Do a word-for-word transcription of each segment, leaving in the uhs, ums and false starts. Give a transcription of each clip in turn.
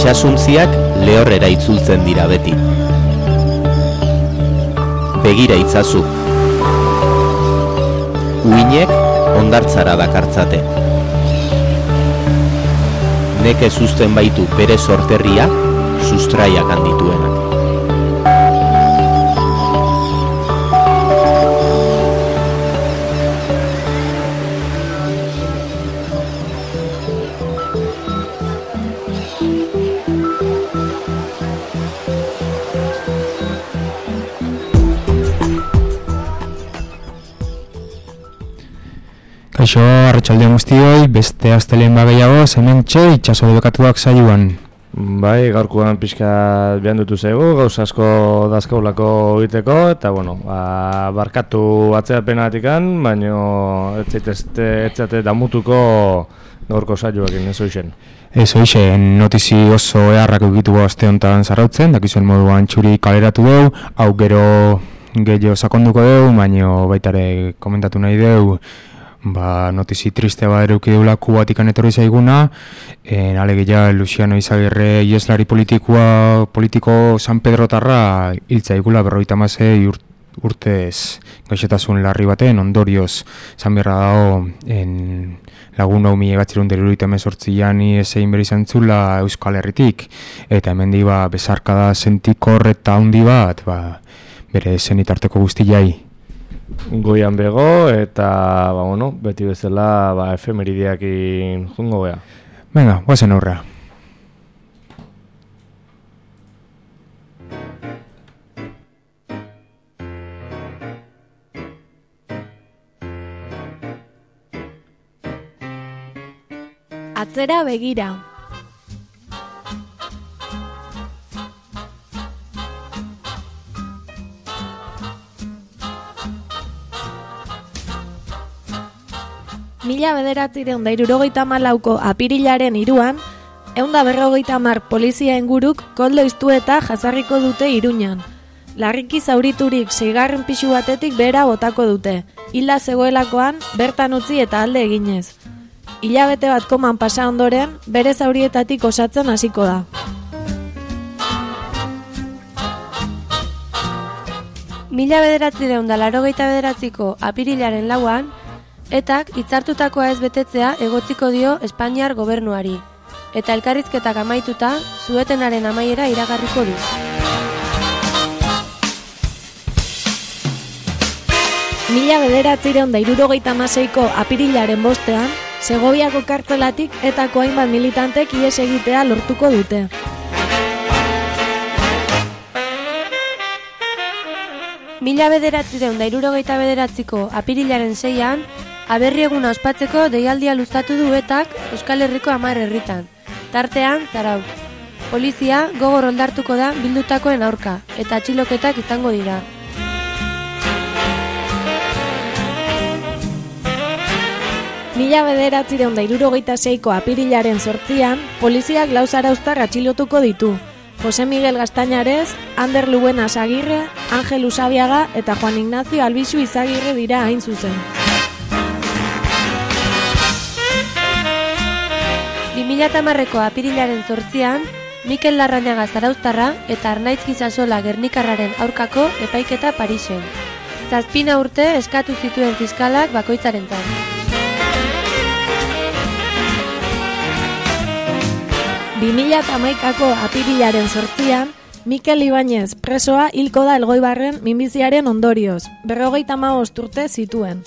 Itxasuntziak lehorrera itzultzen dira beti. Begira itzazu. Uinek hondartzara dakartzate. Neke zuzten baitu bere sorterria, sustraiak handituenak. Kaixo, arratsaldeon guztioi, beste astelehen bagaiago, hementxe itsaso debekatuak saioan. Bai, gaurkoan pixka behan dutu zaigu, gauza asko dazkaulako egiteko, eta bueno, ba, barkatu atzeapenatikan, baino ez zaitezte damutuko gaurko saioekin, ez hoixen. Ez hoixen, notizi oso eharrak egitu aste honetan zarrautzen, dakizuen moduan txuri kaleratu dugu, hau gero gehiago sakonduko dugu, baino baitare komentatu nahi dugu, ba, notizi triste bat eruki deula Kubatikan etorri zaiguna, en alegia Luciano Izagirre ieslari politikoa, politiko San Pedrotarra hiltza igula berrogeita hamasei urt, urtez gaixotasun larri baten ondorioz San Berra dago en lagun hau mila bederatziehun eta hirurogeita hemezortzian ezein beri zantzula Euskal Herritik, eta hemendik ba, besarkada sentikor eta handi bat ba, bere zenitarteko guztiai. Goian bego eta ba, bueno, beti bezala ba, efemerideakin jungo gea. Venga, guazen aurrea. Atzera begira. Mila bederatziehun eta hirurogeita hamalauko apirilaren hiruan, ehun eta berrogeita hamar polizia inguruk koldo iztu eta jazarriko dute Iruñan. Larriki zauriturik seigarren pisu batetik behera botako dute, hilda zegoelakoan bertan utzi eta alde eginez. Hilabete bat koman pasa ondoren, bere zaurietatik osatzen hasiko da. Mila bederatziehun eta laurogeita bederatziko apirilaren lauan, etak hitzartutakoa ez betetzea egotziko dio Espainiar gobernuari, eta elkarrizketak amaituta, suetenaren amaiera iragarriko du. Mila bederatziehun eta hirurogeita hamaseiko apirilaren bostean, Segoviako kartzelatik etako hainbat militantek ihes egitea lortuko dute. Mila bederatziehun eta hirurogeita bederatziko apirilaren seian, aberri eguna ospatzeko deialdia luzatu du etak Euskal Herriko hamar herritan, tartean Zarautz. Polizia gogor oldartuko da bildutakoen aurka, eta atxiloketak izango dira. Mila bederatziehun eta hirurogeita seiko apirilaren zortzian, poliziak lau zarauztar atxilotuko ditu. Jose Miguel Gaztañarez, Ander Lubenas Agirre, Angel Usabiaga eta Juan Ignacio Albixu Izagirre dira hain zuzen. bi mila hamareko apirilaren zortzian, Mikel Larrañaga zarauztarra eta Arnaitz Gizasola Gernikarraren aurkako epaiketa Parisen. Zazpina urte eskatu zituen fiskalak bakoitzarentzat. bi mila hamaikako apirilaren zortzian, Mikel Ibañez presoa hilko da Elgoibarren minbiziaren ondorioz, berrogeita hamabost urte zituen.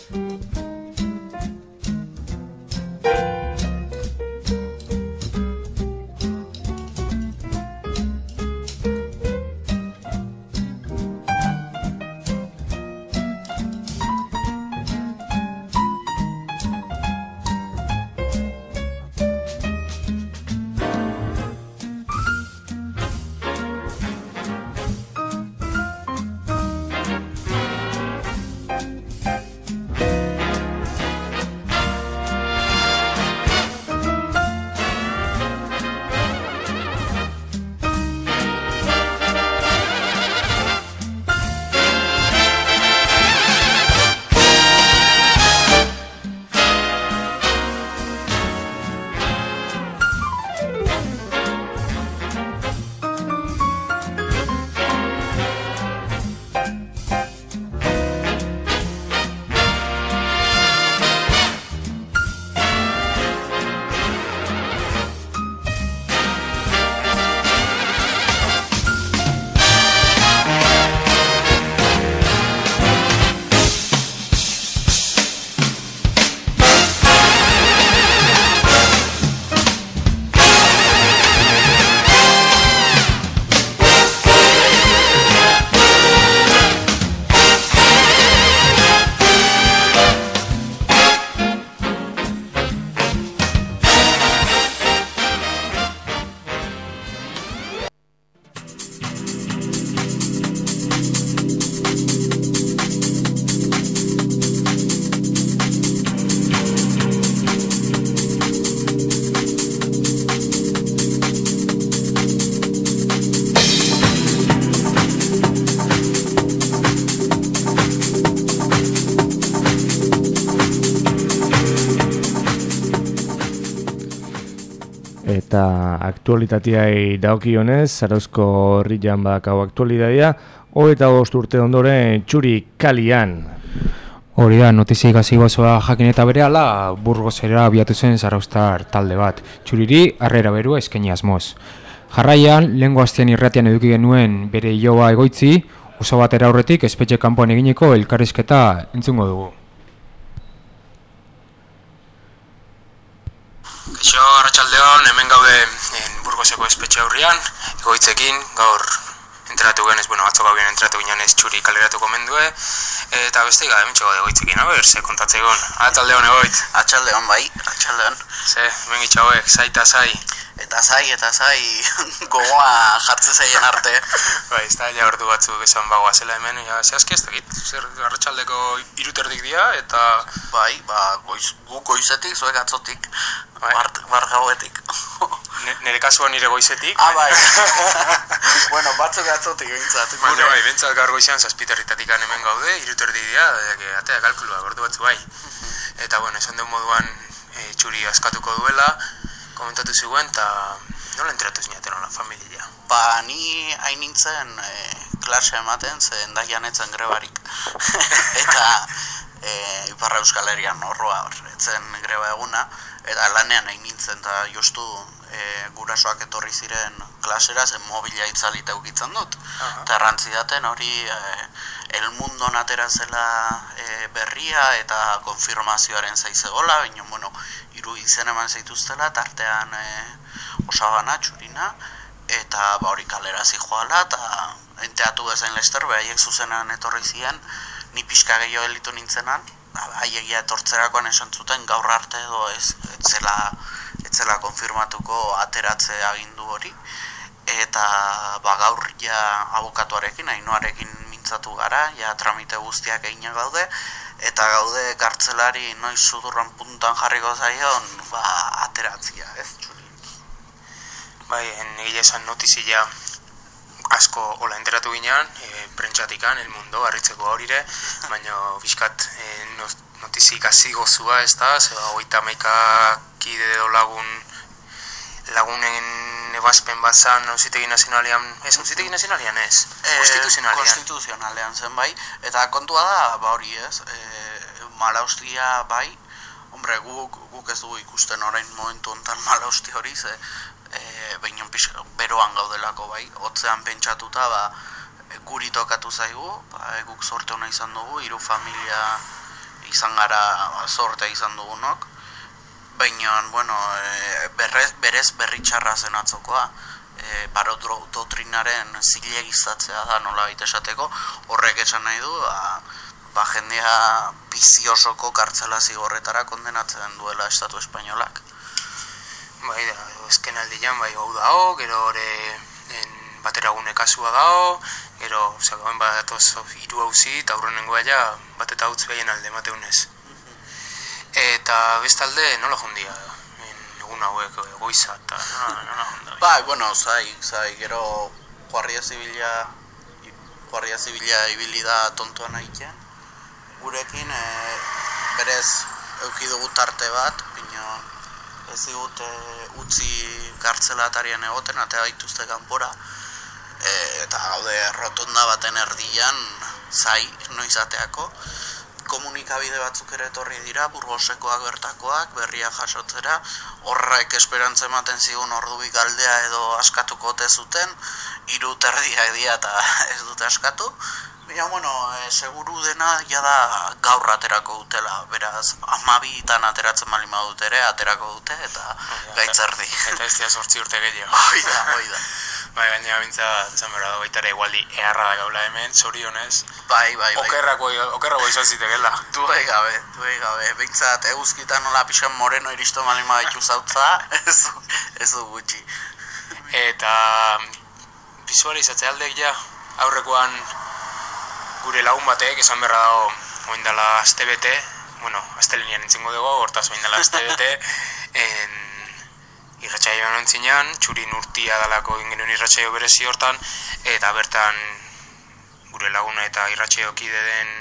eta aktualitateai dagokionez, Zarauzko herrian badakau aktualitatea, hogeita bost urte ondoren Txuri kalian. Hori da, notiziak hasi gozoa jakin eta berehala, Burgosera abiatu zen zarauztar talde bat. Txuriri, harrera berua eskaini asmoz. Jarraian, lehengo astean irratian eduki genuen bere iloba egoitzi, oso batera aurretik espetxe kanpoan eginiko elkarrizketa entzungo dugu. Kaixo, arratsaldeon, hemen gaude en Burgoseko espetxe aurrian, egoitzekin, gaur enteratu genez, bueno, atzo gaubien enteratu ginen ez Txuri kaleratuko mendue, eta beste gara hemen txego egoitzekin, a ber, ze kontatzegon. Arratsaldeon egoitz. Arratsaldeon bai, arratsaldeon. Ze, hemen gitxauek, zai eta zai. Eta zai, eta zai, gogoa jartze zaien arte. Bai, ez da, ja ordu batzuk esan bagoa zela hemen, ja, zehazki ez dakit, zer arratsaldeko iruterdik dira, eta... Bai, ba, goiz, gu goizetik, zuek atzotik, bai. Bart, bar gauetik. Nire kasuan nire goizetik. Ah, bai. Bueno, batzuk atzotik bintzat. Baina bai, bintzat gaur goizean zazpiterritatik hemen gaude, iruterdik dira, atea kalkulua, ordu batzu bai. Eta, bueno, esan duen moduan e, Txuri askatuko duela, komentatu ziguen, eta nola enteratu zinaten hola familia? Ba, ni hain nintzen e, klase ematen, ze endaian etzen grebarik. Eta e, Iparra Euskal Herrian horroa, etzen greba eguna, eta lanean hain nintzen, eta jostu e, gurasoak etorri ziren klasera, zen mobila itzalita ukitzen dut. Eta errantzi daten hori e, El Mundon atera zela e, berria eta konfirmazioaren zaizegola, baina, bueno, hiru izen eman zaituztela, tartean e, Osabana, Txurina, eta ba hori kalera zijoala, eta enteatu bezain Lester, behaiek zuzenan etorri ziren, ni pixka gehiago elitu nintzenan, haiegia etortzerakoan esan zuten gaur arte edo ez, etzela, etzela konfirmatuko ateratze agindu hori, eta ba gaur ja abokatuarekin, Ainoarekin mintzatu gara, ja tramite guztiak egina gaude, eta gaude kartzelari noiz sudurran puntan jarriko zaion, ba, ateratzia, ez Txuri. Bai, egile esan notizia asko hola enteratu ginean, e, prentxatikan, El Mundo, harritzeko aurire, baina bizkat e, notizik hasi gozua ez da, zeba hogeita hamaika kide edo lagun lagunen ebazpen bat zan Auzitegi Nazionalean, ez Auzitegi Nazionalean ez? E, Konstituzionalean. Konstituzionalean zen bai, eta kontua da, ba hori ez, e, malaustia bai, hombre, guk, guk ez dugu ikusten orain momentu honetan malausti hori, ze e, behinon pixka, beroan gaudelako bai, hotzean pentsatuta, ba, guri tokatu zaigu, ba, e, guk sorte hona izan dugu, hiru familia izan gara, ba, sorte izan dugunok, baina, bueno, e, berrez, berez berri txarra zen atzokoa, e, baro doktrinaren zilegizatzea da nola baita esateko, horrek esan nahi du, ba, ba jendea biziosoko kartzela zigorretara kondenatzen duela Estatu Espainolak. Bai, da, ezken aldian, bai, hau dao, gero hori bateragune kasua dao, gero, zagoen bat atoz hiru hauzi, eta aurrenengoa ja, bat eta utz behien alde mateunez. Eta bestalde nola jondia, egun hauek goiza eta nola, nola jonda? Bai, bueno, zai, zai, gero Guardia Zibila, Guardia Zibila ibili da tontuan aiken. Gurekin e, berez eduki dugu tarte bat, pino ez digute utzi kartzelatarian egoten, atea gaituzte kanpora, e, eta gaude rotonda baten erdian, zai, noizateako, komunikabide batzuk ere etorri dira, Burgosekoak bertakoak, berria jasotzera, horrek esperantza ematen zigun ordubik aldea edo askatuko ote zuten, hiru terdia edia eta ez dute askatu. Baina, bueno, e, seguru dena jada gaur aterako dutela, beraz, hamabitan ateratzen bali badute ere, aterako dute eta gaitzerdi. Eta ez dira sortzi urte gehiago. Hoi da, hoi da. Bai, gaina bintza, esan behar da, baita ere igualdi eharra da gaula hemen, zorionez. Bai, bai, bai. Okerrako, okerrako izan zitekela. Duei gabe, duei gabe. Bintzat, eguzkitan nola pixan moreno iristo malima ditu zautza, ez, ez du gutxi. Eta bizualizatze aldeek ja, aurrekoan gure lagun batek, esan beharra dago, oindala aste bete, bueno, astelenian entzingo dugu, hortaz oindala aste bete, en irratsaio nintzinean, Txurin urtia dalako ingenuen irratsaio berezi hortan, eta bertan gure laguna eta irratsaio kide den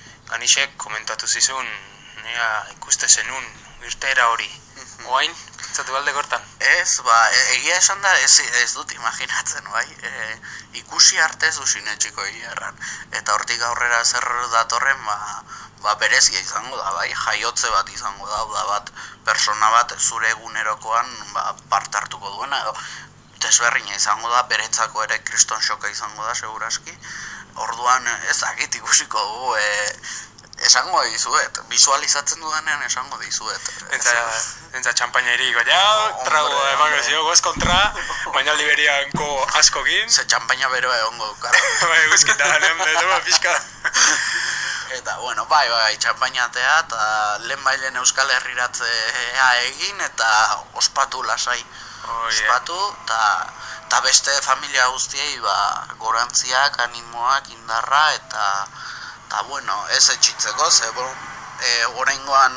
Ganixek komentatu zizun, nea ikuste zenun, irteera hori. Oain, mintzatu alde gortan? Ez, ba, egia esan da ez, ez dut imaginatzen, bai. E, ikusi arte ez duzin etxiko egia erran. Eta hortik aurrera zer datorren, ba, ba berezia izango da, bai. Jaiotze bat izango da, da bat, persona bat zure egunerokoan ba, parte hartuko duena, edo desberrina izango da, beretzako ere kriston xoka izango da, seguraski. Orduan ez dakit ikusiko dugu, e, esango dizuet, visualizatzen dudanean esango dizuet. Entza, entza txampaina iriko, ja, trago emango zio, goz kontra, baina liberianko askokin. Ze txampaina beroa egongo dukara. Bai, guzkita, nem, dut pixka. Eta, bueno, bai, bai, txampainatea, eta lehen bailen Euskal Herriratzea egin, eta ospatu lasai. Oh, ospatu, eta ta beste familia guztiei, ba, gorantziak, animoak, indarra, eta eta, bueno, ez etxitzeko, ze, bon, e, oraingoan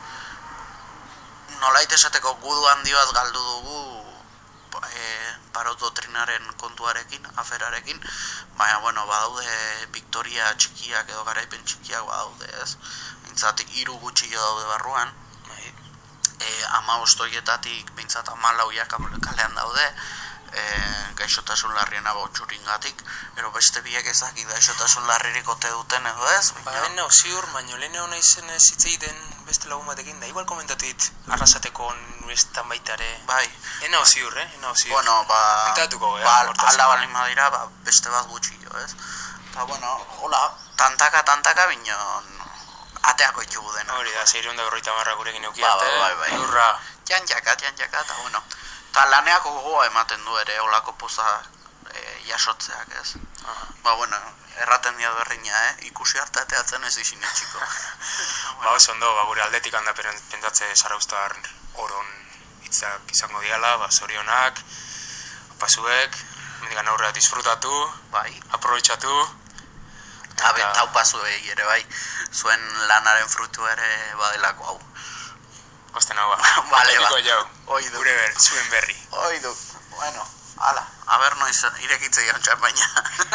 nolait esateko gudu handi bat galdu dugu e, parot doktrinaren kontuarekin, aferarekin, baina, bueno, badaude Victoria txikiak edo garaipen txikiak badaude, ez? Bintzat, hiru gutxillo daude barruan, e, ama ostoietatik bintzat amalauiak kalean daude, e, gaixotasun larrien abotxuringatik, ero beste biek ezakit gaixotasun larririk ote duten edo ez. Ba, eno, ziur, baino lehen hona izen ez hitzeiten beste lagun batekin, da igual komentatu dit arrasateko nuestan baitare. Bai. Eno ziur, eh? Eno ziur. Bueno, ba, Entatuko, ba alda balin badira, ba, beste bat gutxillo, ez? Eta, bueno, hola, tantaka, tantaka binon ateako itxugu dena. Hori da, zeireun da berroita marra gurekin euki ba, arte, bai, bai. lurra. Jantxaka, jantxaka, eta, bueno, eta laneako gogoa ematen du ere, olako poza e, jasotzeak, ez? Aha. Ba, bueno, erraten dia berrina, eh? Ikusi hartateatzen ez izin etxiko. Ba, oso ondo, ba, gure aldetik handa pentsatze Zarauztar oron hitzak izango diala, ba, zorionak, pasuek, mendikan aurrera disfrutatu, bai, aprobetxatu. Eta betau pasuei ere, bai, zuen lanaren frutu ere badelako hau. Osten hau, ba, vale, ba, jau, oidu. gure ber, zuen berri. Oidu, bueno, ala, haber noiz irekitze gian txampaina.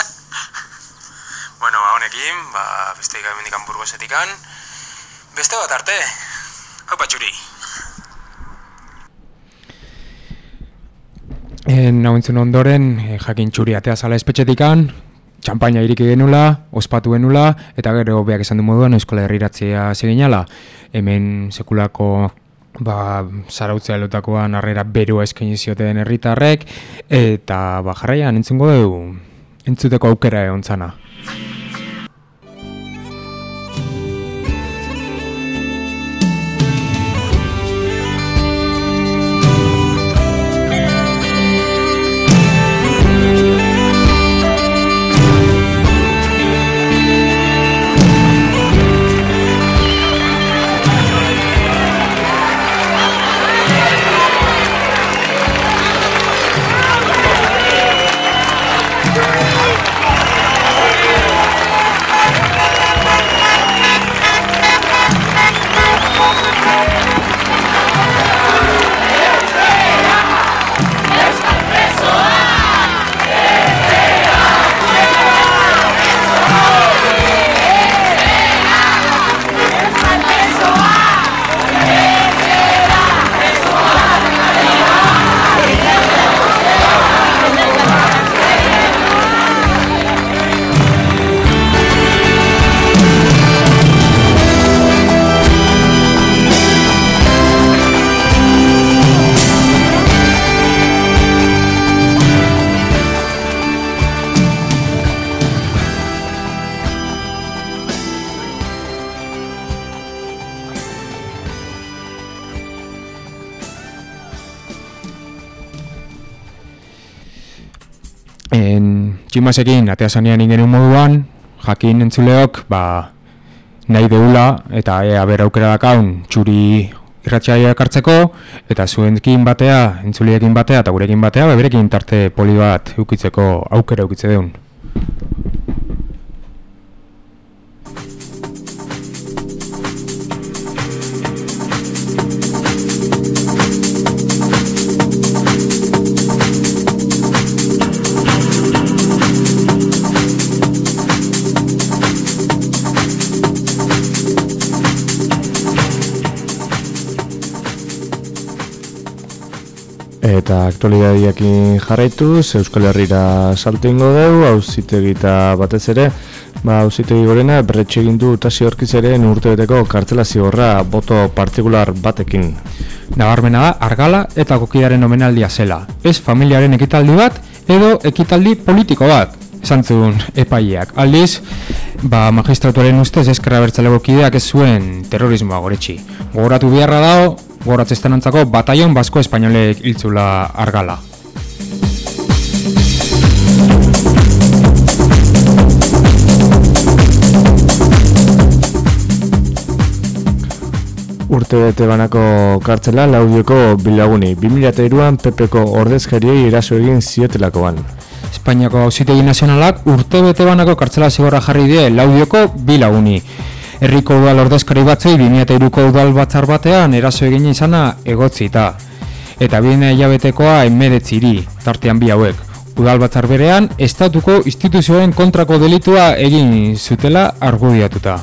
Bueno, ba, honekin, ba, beste ika emendikan burgosetikan, beste bat arte, hau patxuri. Nagoentzun ondoren, e, jakin txuri atea zala espetxetikan, txampaina iriki genula, ospatu genula, eta gero beak esan du moduan Euskal Herriratzea seginala. Hemen sekulako ba, Zarautzea lotakoan harrera beroa eskaini zioten herritarrek, eta ba, jarraian entzungo dugu, entzuteko aukera egon zana. Tximasekin, atea zanean ingenen moduan, jakin entzuleok, ba, nahi deula, eta ea bera aukera dakaun, txuri irratxaia ekartzeko, eta zuenkin batea, entzuliekin batea, eta gurekin batea, beberekin tarte poli bat eukitzeko aukera eukitze deun. Eta aktualidadiakin jarraituz, Euskal Herrira salto ingo dugu, auzitegita batez ere, ba, auzitegi gorena berretxe egin du Tasi Orkizeren urtebeteko kartzela zigorra boto partikular batekin. Nabarmena da, Argala eta Kokidaren omenaldia zela. Ez familiaren ekitaldi bat, edo ekitaldi politiko bat, esan zuen epaileak. Aldiz, ba, magistratuaren ustez Ezker Abertzaleko kideak ez zuen terrorismoa goretsi. Gogoratu beharra dago, gogoratzestanontzako bataion basko espainolek hiltzula Argala. Urtebete banako kartzela Laudioko bilaguni, bi mila hiruan P Pko ordezkariei eraso egin ziotelakoan. Espainiako Auzitegi Nazionalak urtebete banako kartzela zigorra jarri die Laudioko bilaguni. Herriko udal ordezkari batzei bi mila hiruko udal batzar batean eraso egin izana egotzita. Eta bine hilabetekoa hemeretziri, tartean bi hauek. Udal batzar berean, estatuko instituzioen kontrako delitua egin zutela argudiatuta.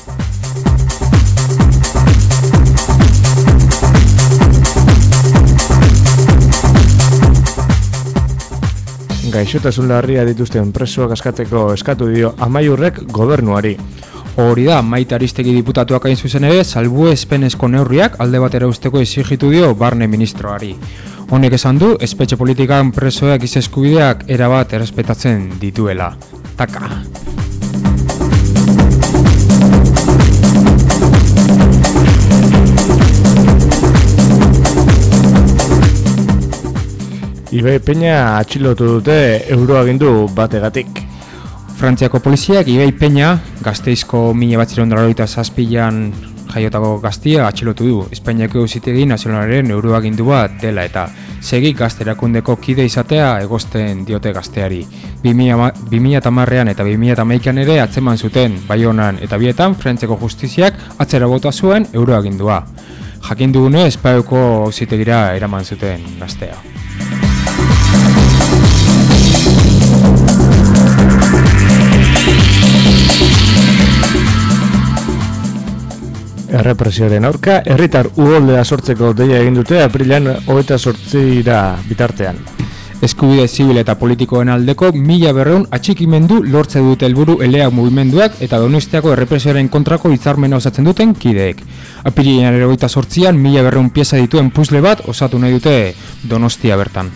Gaixotasun larria dituzten presoak askatzeko eskatu dio Amaiurrek gobernuari. Hori da, Maite Aristegi diputatuak hain zuzen ere, salbuespenezko neurriak alde batera usteko exigitu dio barne ministroari. Honek esan du, espetxe politikan presoak giza eskubideak erabat errespetatzen dituela. Taka. Ibai Peña atxilotu dute euroagindu bategatik. Frantziako poliziak Ibai Peña, Gasteizko mila batziehun eta laurogeita zazpian jaiotako gaztia atxilotu du. Espainiako Auzitegi Nazionalaren euroagindu bat dela eta segi gazterakundeko kide izatea egozten diote gazteari. bi mila hamarrean eta bi mila hamaikan ere atzeman zuten Baionan eta bietan Frantziako justiziak atzera bota zuen euroagindua. Jakin dugune Espainiako Auzitegira eraman zuten gaztea. Errepresioaren aurka, herritar uholdea sortzeko deia egin dute aprilan hogeita zortzira bitartean. Eskubide zibil eta politikoen aldeko mila berreun atxikimendu lortze dute helburu eleak mugimenduak eta Donostiako errepresioaren kontrako hitzarmena osatzen duten kideek. Apirilaren hogeita zortzian mila berreun pieza dituen puzzle bat osatu nahi dute Donostia bertan.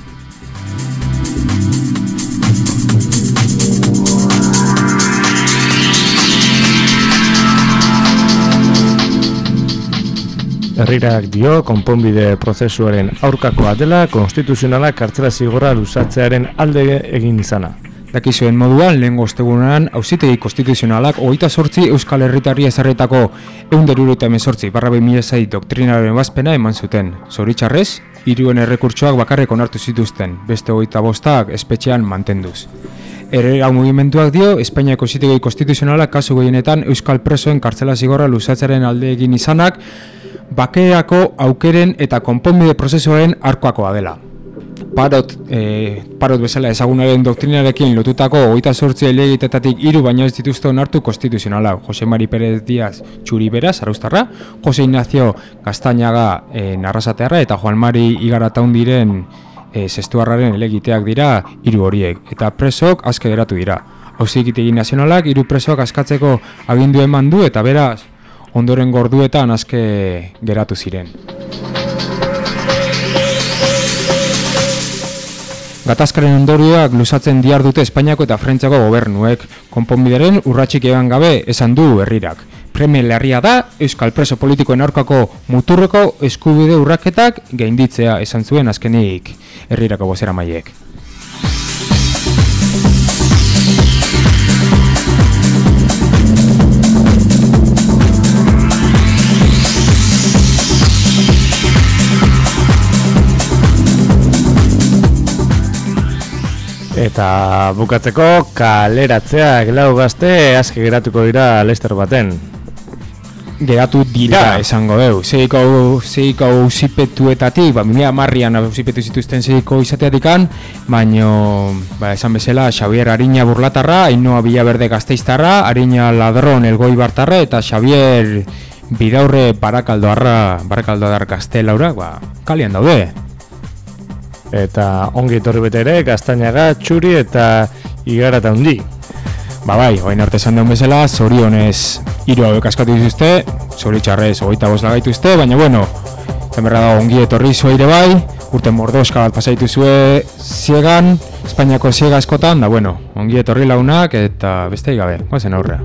Herrirak dio, konponbide prozesuaren aurkakoa dela, konstituzionalak kartzela zigorra luzatzearen alde egin izana. Dakizuen moduan, lehen ostegunean, Auzitegi Konstituzionalak hogeita zortzi Euskal Herritarri ezarritako ehun eta hirurogeita hemezortzi barra bi mila sei doktrinaren bazpena eman zuten. Zoritxarrez, hiruen errekurtsoak bakarrik onartu zituzten, beste hogeita bostak espetxean mantenduz. Herrera mugimenduak dio, Espainiako Auzitegi Konstituzionalak kasu gehienetan Euskal presoen kartzela zigorra luzatzearen alde egin izanak, bakeako aukeren eta konponbide prozesuaren arkoakoa dela. Parot, e, parot bezala ezagunaren doktrinarekin lotutako hogeita zortzi helegitetatik hiru baino ez dituzte onartu konstituzionala. Jose Mari Pérez Díaz Txuribera, Zarauztarra, Jose Ignacio Gaztañaga e, Narrasatearra eta Juan Mari Igarataundiren e, Zestuarraren helegiteak dira hiru horiek, eta presok aske geratu dira. Auzitegi Nazionalak hiru presok askatzeko agindu eman du eta beraz, ondoren gorduetan aske geratu ziren. Gatazkaren ondorioak luzatzen dihardute Espainiako eta Frantziako gobernuek, konponbideren urratsik egan gabe esan du herrirak. Premia larria da Euskal preso politikoen aurkako muturreko eskubide urraketak gainditzea esan zuen azkenik herrirako bozeramaileek. Eta bukatzeko kaleratzeak lau gazte aske geratuko dira Leicester baten. Geratu dira, esango deu. Seiko seiko auzipetuetatik, ba bi mila hamarrean auzipetu zituzten seiko izateatikan, baino ba esan bezala Xavier Ariña Burlatarra, Ainhoa Villaverde Gasteiztarra, Ariña Ladron Elgoibartarra eta Xavier Bidaurre Barakaldoarra, Barakaldoar Gaztelaura, ba kalian daude. Eta ongi etorri bete ere, Gaztañaga, Txuri eta Igarata Hundi. Ba bai, oain arte esan duen bezala, zorionez hiru hauek askatu dituzte, zoritxarrez hogeita bost lagaituzte, baina bueno, zenberra da ongi etorri zua ere bai, urte mordoska bat pasaitu zue ziegan, Espainiako ziega askotan, da bueno, ongi etorri launak eta beste gabe, goazen aurrea.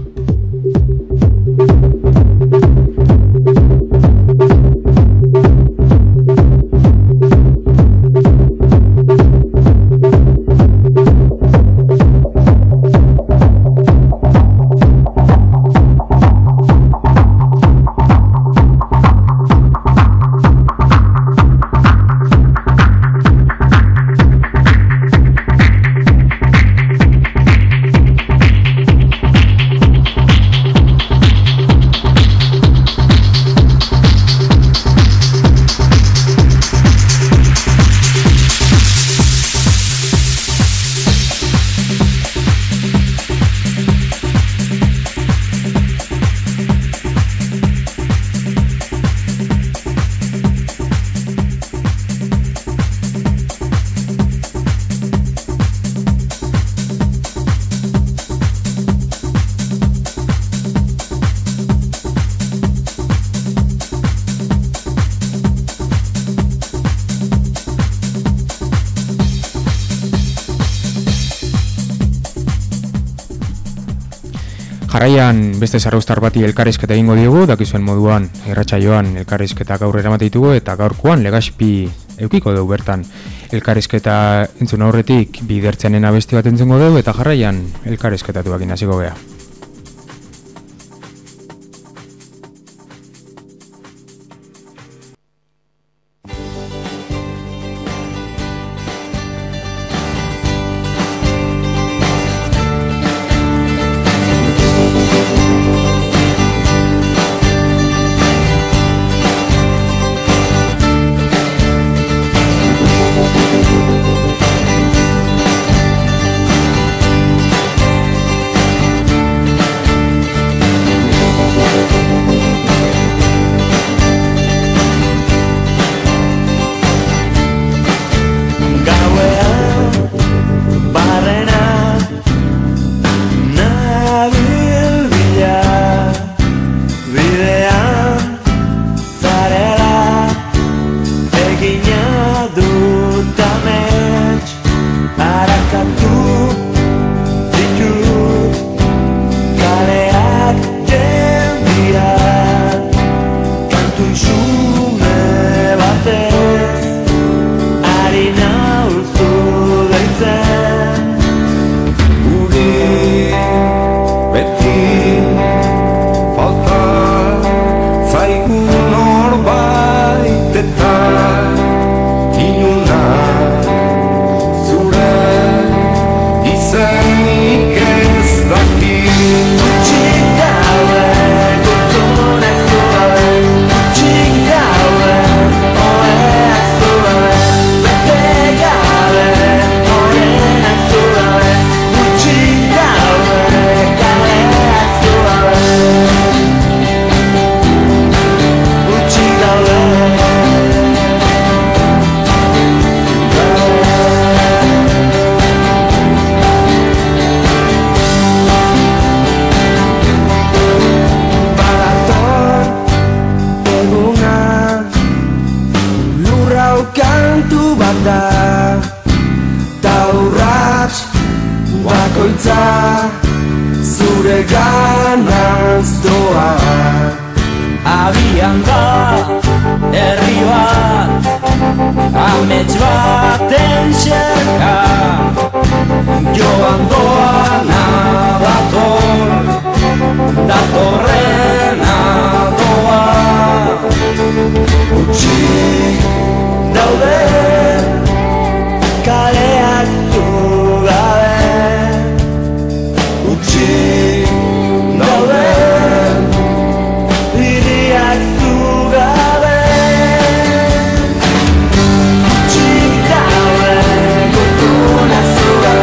Jarraian beste zarraustar bati elkarrizketa egingo diogu, dakizuen moduan irratsaioan elkarrizketa gaur eramate ditugu eta gaurkoan Legaspi eukiko dugu bertan. Elkarrizketa entzun aurretik bidertzeanen abesti bat entzungo dugu eta jarraian elkarrizketatu bakin hasiko gea.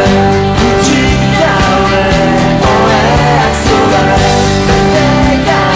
Yeah.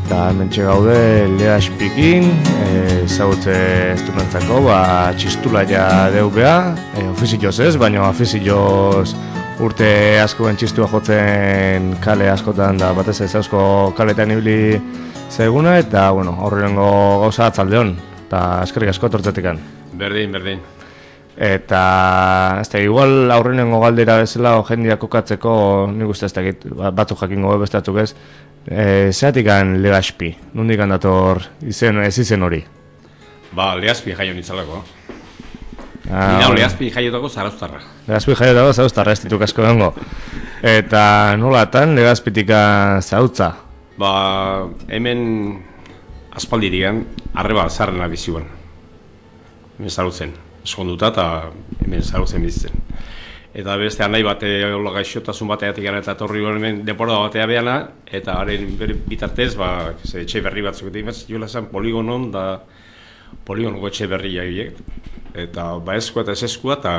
Eta hementxe gaude Legazpikin, ezagutze ez duentzako, ba, txistula ja deu beha, e, ofizioz ez, baina ofizioz urte askoen txistua jotzen kale askotan da batez ez eusko kaletan ibili zeguna, eta bueno, aurrengo gauza atzalde hon, eta eskerrik asko tortzetikan. Berdin, berdin. Eta, ez da, igual aurrenengo galdera bezala o jendia kokatzeko, nik uste ez dakit, batzuk jakingo bestatzuk ez, e, zeatikan Legazpi, nondikan dator izen, ez izen hori? Ba, Legazpi jaio nitzalako. Ah, Nina Legazpi jaiotako Zarauztarra. Legazpi jaiotako Zarauztarra, ez dituk asko dengo. Eta nolatan Legazpitika Zarautza? Ba, hemen aspaldirian arreba zarrena biziuan. Hemen Zarautzen, eskonduta eta hemen Zarautzen bizitzen. Eta beste nahi bate hola gaixotasun bateatik gana eta torri hemen deporada batea behana, eta haren bitartez, ba, etxe berri batzuk egin behaz, jola zen poligonon da poligonoko etxe berria horiek. Eta ba eskua eta ez eskua eta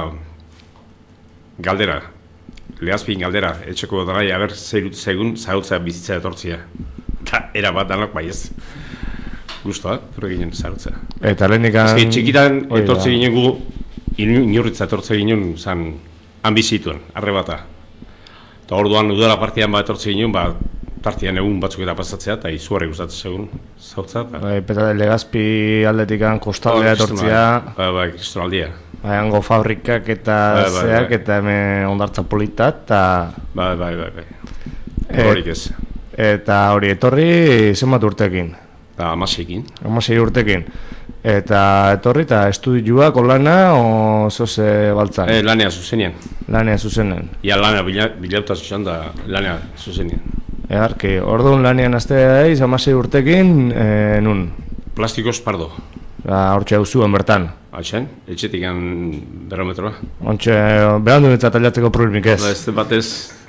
galdera, Legazpin galdera, etxeko dagai, haber zeirut zegun Zarautza bizitza etortzia. Eta erabat danak bai ez. Guztua, zure ginen Zarautza. Eta lehendikan... Ez txikitan etortze ginen gu, inurritza etortze ginen zan ambizituen, arrebata. Eta orduan udara partian bat etortze ginen, ba, partian egun batzuk eta pasatzea, eta izugarri gustatzen segun Zarautza. Eta Legazpi aldetikan kostaldea etortzea... Ba, ba, kristonaldia. Hango fabrikak eta zeak eta hemen ondartza polita eta... Bai, bai, bai, bai. Horik ez. Eta hori etorri zenbat urtekin? Ba, amaseikin. Amasei urtekin. Eta etorri eta estudioak olana o zoze baltzan? Eh, lanea zuzenien. Lanea zuzenen. Ia lanea bilauta zuzen da lanea zuzenien. Egarki, orduan lanean aztea eiz, amasei urtekin, e, nun? Plastikos pardo. Hortxe hau zuen bertan. Haitxen, etxetik gan berrometroa. Hortxe, behar du nintzat aliatzeko problemik ez. Ba, ez batez.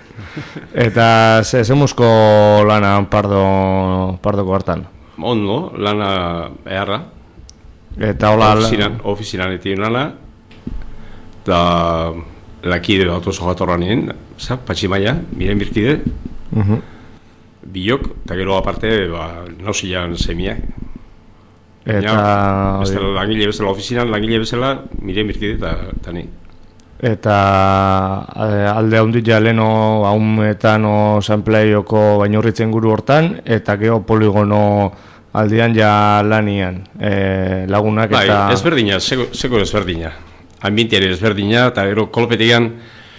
Eta ze, ze musko lana pardo, pardoko hartan? Ondo, lana eharra. Eta hola... Ofizinan, ofizinan etien lana. Eta lakide bat oso jatorra nien, zap, patximaia, miren birkide. Uh -huh. Bilok, eta gero aparte, ba, nausian semiak. Eta... Beste langile bezala, ofizinan langile bezala, miren birkide eta ni. Eta alde handik ja leheno haumetan o sanpleioko bainurritzen guru hortan, eta gero poligono aldean ja lanian e, lagunak eta... Bai, ezberdina, seko ezberdina. Ambientiari ezberdina, eta gero kolpetigan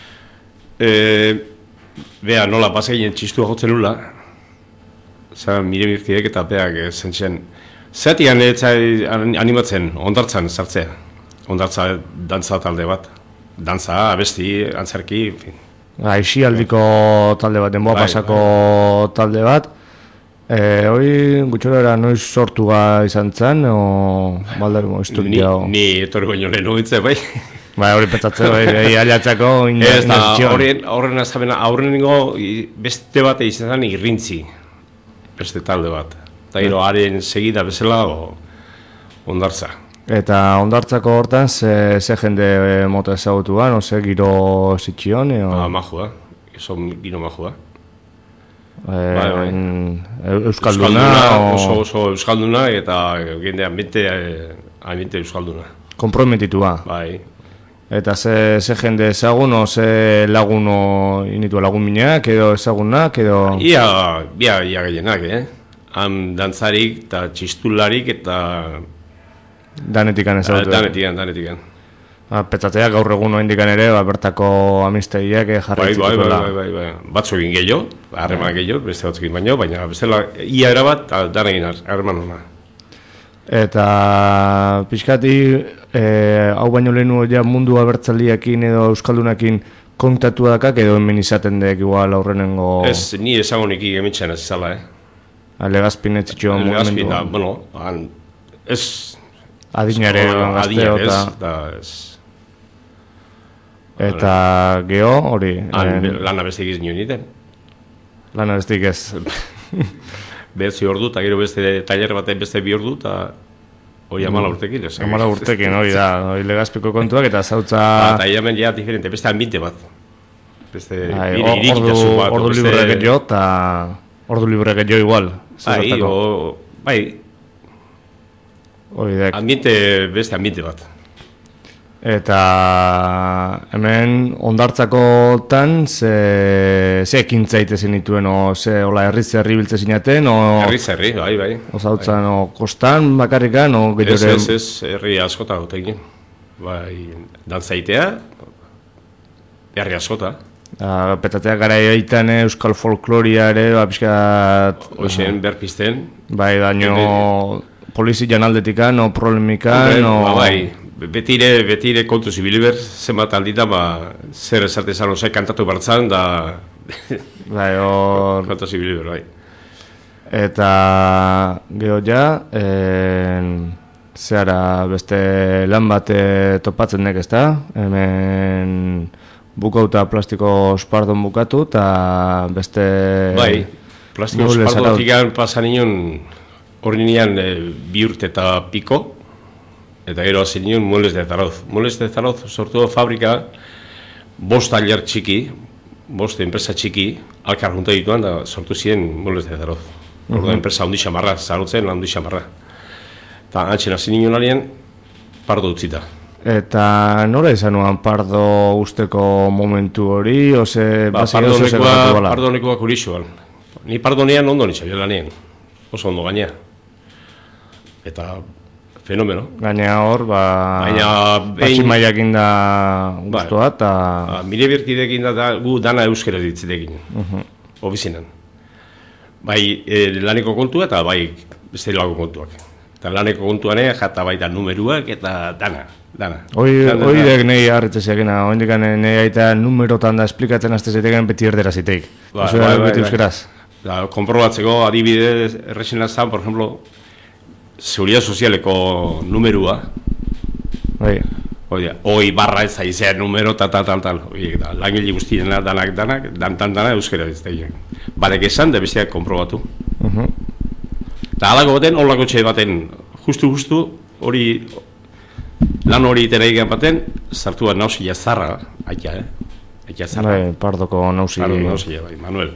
e, beha nola paseginen txistua jotzen nula, zara miren birkidek eta beak zentzen. Zatian etzai animatzen, ondartzan sartzea. Ondartza dantza talde bat. Dantza, abesti, antzarki, en fin. Aixi aldiko talde bat, denboa pasako talde bat. E, hori gutxorera noiz sortua izan zen, o baldarimo estudia? Ni, ni etorriko inoen nugitzen, bai. Bai, hori petzatzen, bai, bai, aliatzako indezion. Horren azabena, aurrenengo beste bat izan zen irrintzi. Beste talde bat. Eta gero, haren segida bezala, o ondartza. Eta ondartzako hortan, ze, ze jende mota ezagutuan, o ze giro zitxion? Ah, majua, eso giro majua. Eh, bai, bai. Euskalduna, Euskalduna oso, oso Euskalduna, eta gende ambiente, ambiente Euskalduna. Komprometitua. Bai. Eta ze, ze jende ezagun, o ze laguno initu lagun mineak, edo ezagunak, edo... Ia, ia, ia gehienak, eh? Han dantzarik eta txistularik eta... Danetikan ezagutu. Danetikan, danetikan. Petzatzea gaur egun oindikan ere, ba, bertako amisteiak jarri bai, bai, bai, bai, bai. Batzu egin gehiago, harreman gehiago, beste batzuk egin baino, baina bezala ia erabat, dana egin harreman hona. Eta pixkati, e, hau baino lehenu ja mundu abertzaliakin edo euskaldunakin kontaktua dakak edo hemen izaten dek igual aurrenengo... Ez, ni ezagonik egitzen ez izala, eh? Legazpin ez zitxo momentu. Legazpin da, bueno, han, ez... Adinare gazteo eta... Eta geho, hori... Lana bestik izan nioen iten. Lana bestik ez. Berzi ordu, eta gero beste taller baten beste bi ordu, eta hori amala urtekin. Amala urtekin, hori da, hori Legazpiko kontuak, eta zautza... Eta hemen ja diferente, beste ambinte bat. Beste nire irikitasun bat. Ordu liburrak jo, eta... Ordu libre gehiago igual. Bai, o, bai. Oidek. Ambiente, beste ambiente bat. Eta hemen ondartzakotan ze, ze ekintza itezen dituen, o ze hola herriz herri biltze zinaten, o... Herriz herri, bai, bai. Ozautzan, bai. O kostan bakarrikan, o gehiore... Ez, ez, ez, herri askota gotekin. Bai, dantzaitea, herri askota. Uh, petatea gara egiten euskal folkloria ere, ba, pixkat... Oixen, berpisten. Bai, daño polizian aldetikan, no problemikan, no... Ba, bai, betire, betire kontu zibiliber, zenbat aldita, ba, zer esarte zan, ozai kantatu bartzan, da... Bai, hor... Kontu zibiliber, bai. Eta, geho ja, en... zehara beste lan bat topatzen nek, ezta? Hemen... Bukauta plastiko espardon bukatu, eta beste... Bai, plastiko espardotik pasan nion, hori nian e, bi urte eta piko, eta gero hasi nion Muebles de Zarauz. Muebles de Zarauz sortu fabrika, bost taller txiki, bost enpresa txiki, alkar junta dituan, da sortu ziren Muebles de Zarauz. Uh -huh. Orda enpresa handi xamarra, zarutzen handi xamarra. Eta antxen hasi nion alien, pardo utzita. Eta nola izan nuan pardo usteko momentu hori, ose... Ba, pardo nekoa, pardo nekoa kurixuan. Ni pardo nean ondo nitxabio lanien, oso ondo gainea. Eta fenomeno. Gainea hor, ba... Gainea... Patximaiak inda guztua, eta... Ba, mire berkidekin da, gu dana euskera ditzetekin, uh -huh. Ofizinan. Bai e, laneko kontua eta bai beste lako kontuak. Eta laneko kontuan jata baita numeruak eta dana. Dana. Hoi dek nahi harritze zegena, hoi dek nahi aita numerotan da esplikatzen azte zetekan beti erdera ziteik. Ba, Eso bai, bai, beti bai. euskeraz. Da, konprobatzeko adibidez errexena zan, por ejemplo, Seguridad Sozialeko numerua. Bai. Oia, hoi barra ez aizea numero, tal, tal, tal, tal. Oie, langile guztiena, danak, danak, dantan dana euskera ez da. Badek esan, da besteak konprobatu. Uh -huh. Eta alako baten, holako txe baten, justu-justu, hori... Lan hori itera egin baten, zartuan nausia zarra, aitea, eh? Aitea zarra. Bai, pardoko nausia. Pardo nausia, bai, Manuel.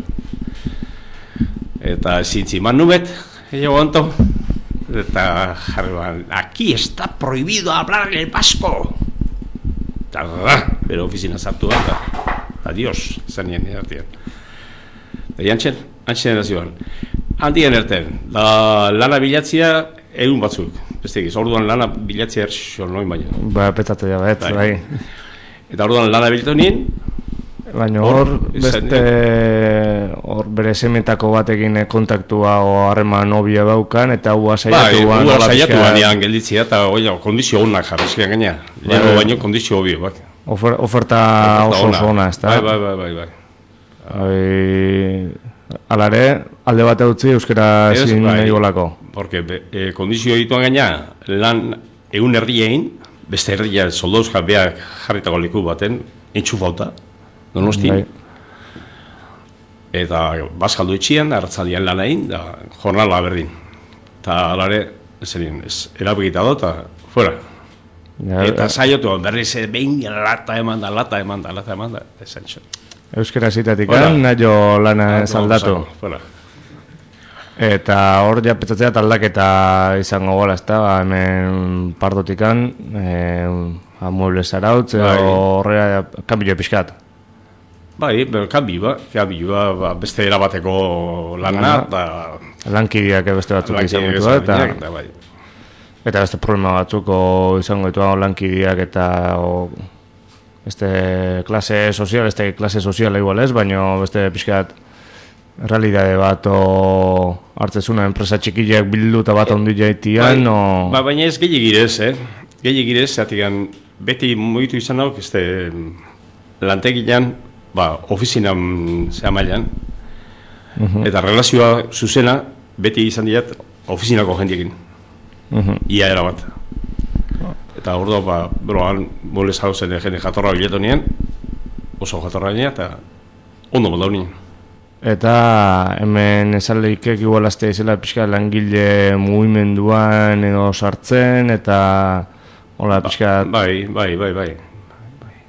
Eta zintzi, Manubet, ego anto. Eta jarri, aquí está prohibido hablar el vasco. Eta, bere ofizina zartu bat, adios, zan nien ertean. Eta jantzen, jantzen erazioan. Handien erten, da lana bilatzia egun batzuk. Beste egiz, orduan lana bilatzea erxo noin baina. Ba, petatu ja, bet, bai. bai. Eta orduan lana bilatu nien. Baina hor, beste, hor bere semetako batekin kontaktua o harreman nobia baukan, eta hua saiatu Bai, hua saiatu banean gelditzea, eta oia, kondizio honak jarrizkean gaina. Lego baino kondizio hobio, bak. Ofer, oferta oso oso ona, ez da? Bai, bai, bai, bai, bai. Alare, alde bat utzi euskera zin nahi golako. Porque eh, kondizio dituan gaina, lan egun erdiein, beste erdia soldauzka beak jarritako leku baten, entxufauta, Donosti. Bai. Eta bazkaldu etxian, hartzaldian lan egin, da jornala berdin. Eta alare, zerin, ez, erabegita dut, eta fuera. Ja, eta saiotu, berriz behin lata eman da, lata eman da, lata eman da, esan txot. Euskera zitatik kan, nahi lana zaldatu. Fuera. Eta hor ja petzatzea aldaketa izango gola, ez da, hemen pardotikan, e, Muebles Zarautz, horrea kanbio pixkat. Bai, kanbio ba, kanbio ba, beste erabateko lana, eta... Lankideak beste batzuk izango ditu, eta... Eta beste problema batzuko izango ditu lankideak eta... Beste klase sozial, beste klase soziala igual ez, baina beste pixkat... Realidade bat o hartzezuna enpresa txikiak bilduta bat ondi jaitian o... Ba, baina ez gehiagirez, eh? Gehiagirez, zatigan beti mugitu izan dauk, este lantegian, ba, ofizinan zea mailan, uh -huh. Eta relazioa zuzena beti izan diat ofizinako jendiekin. Uh -huh. Ia erabat. Eta ordo, ba, broan, Muebles Zarautzen jende jatorra biletu nien, oso jatorra nien, eta ondo moldau nien. Eta hemen esaldeikek igualazte izela pixka langile mugimenduan edo sartzen, eta hola pixka... Bai, bai, bai, bai.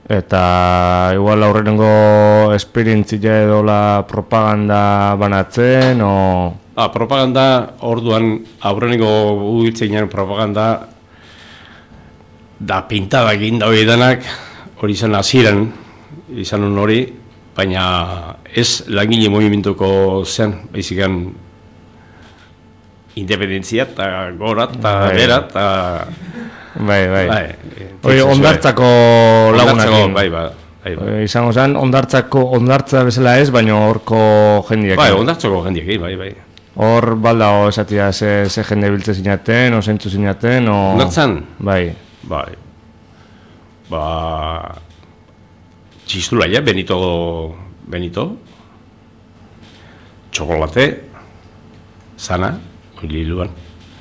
Eta igual aurrenengo esperientzia edo la propaganda banatzen, o... Ah, propaganda, orduan aurrenengo ugitzen propaganda da pintada egin da hori denak, hori izan hasieran izan un hori, baina ez langile movimentuko zen, baizikan independentzia eta gora eta bera eta... Bai, bai. bai hori ondartzako lagunakin. Bai, bai. Bai, bai. Izango zen, ondartzako, ondartza bezala ez, baina horko jendiak. Bai, ondartzako jendiak, bai, bai. Hor balda o esatia ze, ze jende biltze zinaten, o zentzu zinaten, o... Ondartzan? Bai. Bai. Ba... Txistula, ja, Benito... Benito? Txokolate? Sana? Hili hiluan.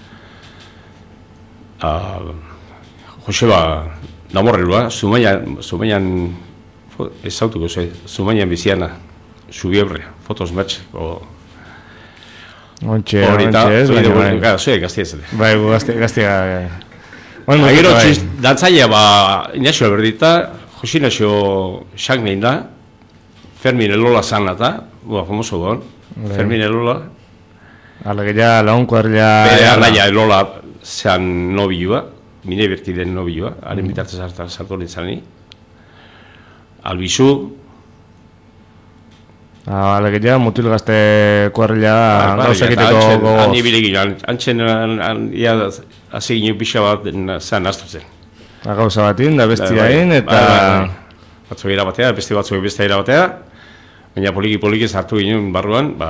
Uh, Joseba, namorrelua, Zumaian, Zumaian, ez zautuko ze, Zumaian biziana, Zubiebre, fotos match, o... Ontxe, ontxe ez, baina bai. Gara, zoe, gaztia ez. Bai, gaztia... Agero, dantzaia, ba, Inaxio Alberdita, Josi Inaxio Xagnein da, Fermin Elola zan eta, bua, famoso don, Fermin Elola. Alegia, launko erlia... Bere alaia Elola zean nobilua, mine bertiden nobilua, haren bitartez sartu nintzani. Albizu. Alegia, mutil gazte kuarrila gauzak egiteko gogoz. Han ibilegin, antxen ia hasi ginen pixa bat zen astu zen. Gauza batin, da bestiain, eta... Batzuk irabatea, beste batzuk beste irabatea, baina poliki-poliki sartu ginen barruan, ba...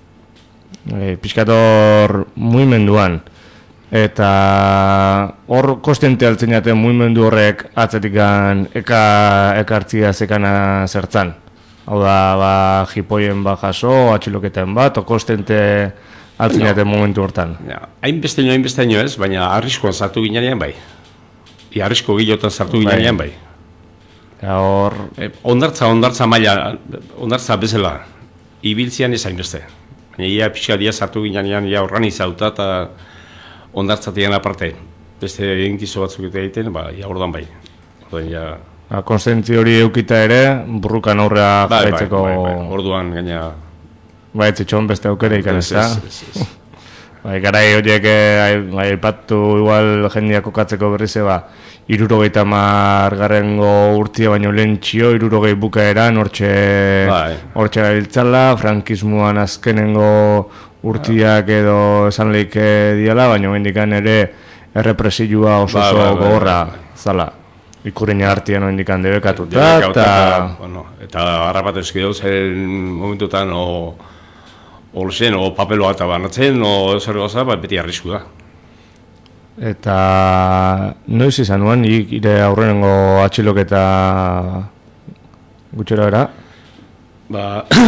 Piskator muimenduan. Eta hor kostiente altzen jaten muimendu horrek atzetikan eka ekartzia zekana zertzan. Hau da, ba, jipoien ba jaso, atxiloketen bat, o kostiente altzen jaten momentu hortan. Hainbeste ino, hainbeste ino ez, baina arriskoan sartu ginean bai. I arrisko gilotan sartu ginean bai. Hor... Ondartza, ondartza maila, ondartza bezala, ibiltzian ez hainbeste. Baina ia pixkadia sartu ginean, ia horran izauta eta ondartzatian aparte. Beste eginkizo batzuk egiten, ba, ia ordan bai. Ordan ja... Konstentzi hori eukita ere, burrukan aurrea jarraitzeko... Bai, bai, bai, orduan gaina... Bai, etxetxon beste aukere ikan ez da. Bai, garai horiek aipatu igual jendeak kokatzeko berrize, ba, hirurogeita hamar garrengo urtia baino lehen txio, hirurogei bukaeran, hortxe hortxe gabiltzala, frankismoan azkenengo urtiak edo esan lehike diala, baina hendikan ere errepresioa oso oso gogorra zala. Ikurreina hartian hendikan debekatuta, eta... Eta harrapatu eskideu zen momentutan, o... Olzen, o papeloa eta banatzen, o zer goza, bat beti arrisku da. Eta noiz izan nuen, ire aurrenengo atxiloketa gutxera bera? Ba,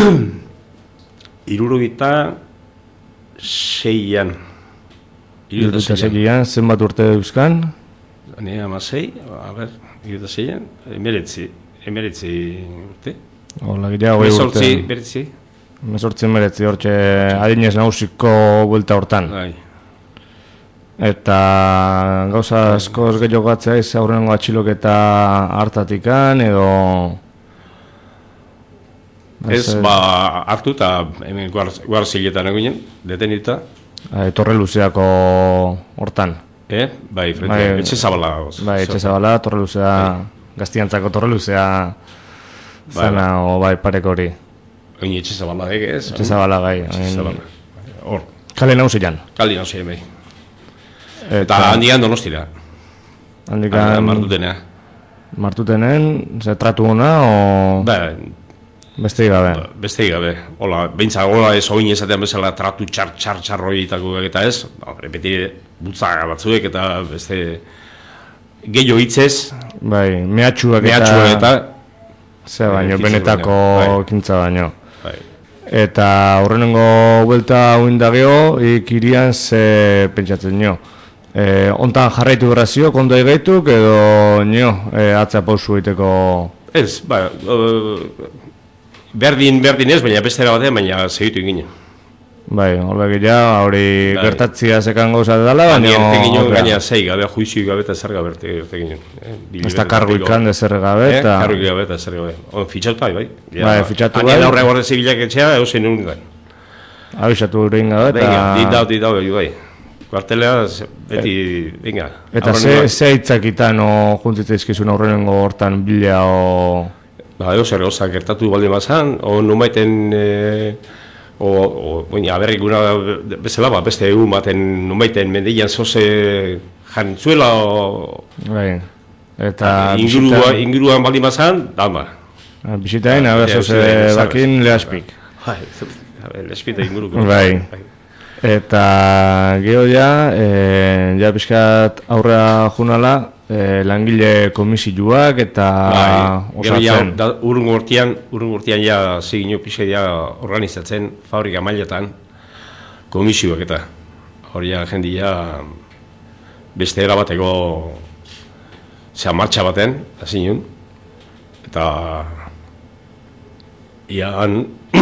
irurogita seian. Irurogita seian, zenbat urte euskan? Ne, ama sei, a ber, irurogita seian, emeretzi, emeretzi urte. Ola, gira, hori urte. Mesortzi, beretzi. Mesortzi emeretzi, hortxe adinez nagusiko buelta hortan. Bai. Eta gauza askoz gehiago gatzea iz aurrenengo atxiloketa hartatikan edo... Ez, ba, hartu eta hemen guarziletan eginen, detenita. Torre Luzeako hortan. Eh, bai, frente, etxe zabala. Bai, etxe zabala, Torre Luzea, gaztiantzako Torre Luzea zana, o bai, pareko hori. Oin etxe zabala ege ez? Etxe zabala, bai. Etxe zabala. Hor. Kale nauzian. Kale nauzian, bai. Eta handian Donostira. Handikan... Martutenea. Martutenen, ze tratu hona, o... Ba... Beste gabe. Beste gabe. Hola, beintza, hola ez oin esatean bezala tratu txar, txar, txar horietako eta ez. Repeti, bultzaga batzuek eta beste... Gehiago hitzez. Bai, mehatxuak eta... Mehatxuak eta... Ze baino, benetako kintza baino. Bai. Eta horrenengo buelta huindageo, ikirian ze pentsatzen nio. E, ontan jarraitu berrazio, kondo egaituk, edo nio, e, atza pausu egiteko... Ez, ba, uh, berdin, berdin ez, baina bestera batean, baina segitu egin. Bai, horrek ja, hori Bai. gertatzia zekan gauza dela, baina... Baina ertegin gaina zei gabe, juizio gabe eta zer gabe ertegin. Ez da kargu ikan de zer gabe Eh, eta... kargu gabe eta zer gabe. On, fitxatu bai, bai. Bai, fitxatu bai. Hanean aurre guardia zibilak etxea, eusen egun gain. Abisatu urein gabe eta... Venga, ditau, ditau, bai. Kuartelea, beti, venga. Eta ze, ze hitzakitan o juntitzaizkizun aurrenengo hortan bila o... Ba, edo zer gauza gertatu balde mazan, o numaiten... E, o, o, baina, aberrik guna bezala, ba, beste egun baten numaiten mendian zoze jantzuela o... Bai. Eta... Ingurua, bisita- inguruan balde mazan, dalma. Bisitain, a ber, zoze bakin lehaspik. Bai, lehespita inguruko. Bai. Eta geho ja, e, ja pixkat aurrea junala, e, langile komisioak eta Bai, gero ja, osatzen. da, urrungo urtean, urrungo urtean ja, zigino pixka ja organizatzen, fabrika mailetan, komisioak eta hori ja, jendia beste era bateko zera martxa baten, hasi nion, eta ian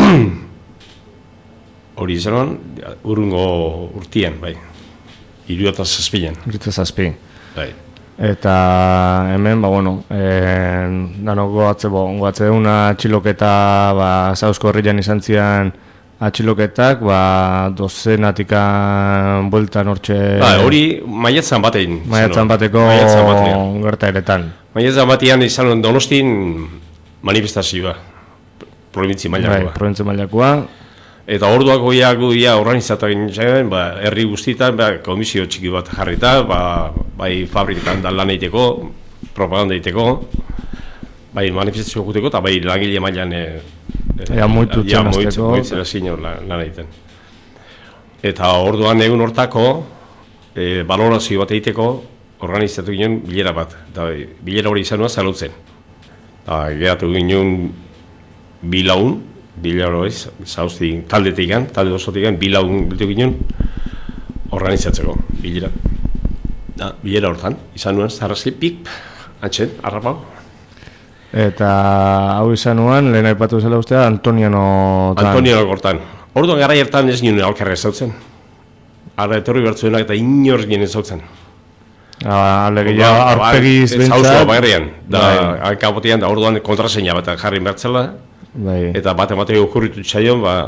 hori izan, urrungo urtean, bai, hiru eta zazpian. Gritza zazpi. Bai. Eta hemen, ba, bueno, e, danok goatze, bo, goatze una atxiloketa, ba, Zauzko herrian izan zian atxiloketak, ba, dozenatikan bueltan hortxe... Ba, hori maiatzan batein. Maiatzan bateko Maiatzan batean. gertaeretan. Maiatzan batean izan Donostin manifestazioa, provintzi Bai, mailakoa. provintzi mailakoa. Eta orduak goiak goia organizatu egin zen, ba, herri guztietan, ba, komisio txiki bat jarrita, ba, bai fabriketan da lan egiteko, propaganda egiteko, bai manifestazio guteko, eta bai langile mailan e, Ja, moitu ja, txan moitzen, azteko. moitzen hasi nion lan, lan egiten. Eta orduan egun hortako, e, balorazio bat egiteko, organizatu ginen bilera bat. Eta bai, bilera hori izan nuen zalutzen. Eta geratu ginen bi lagun, bilera hori, zauzti taldetik gan, talde osotik gan, bi lagun biltu ginen organizatzeko bilera. Da, bilera hortan, izan nuen zarrazi pik, antxen, arrapau. Eta hau izan nuen, lehen aipatu zela ustea, Antoniano... Antonio hortan. Orduan gara hartan ez nuen alkarra ezautzen. Ara etorri bertzuenak eta inor ginen ezautzen. Alegia, aurpegiz bentsat. Zauzua bagarrian. Da, Bai. hankabotean, da orduan kontraseina bat jarri bertzela. Bai. Eta bat emateko okurritu txaion, ba...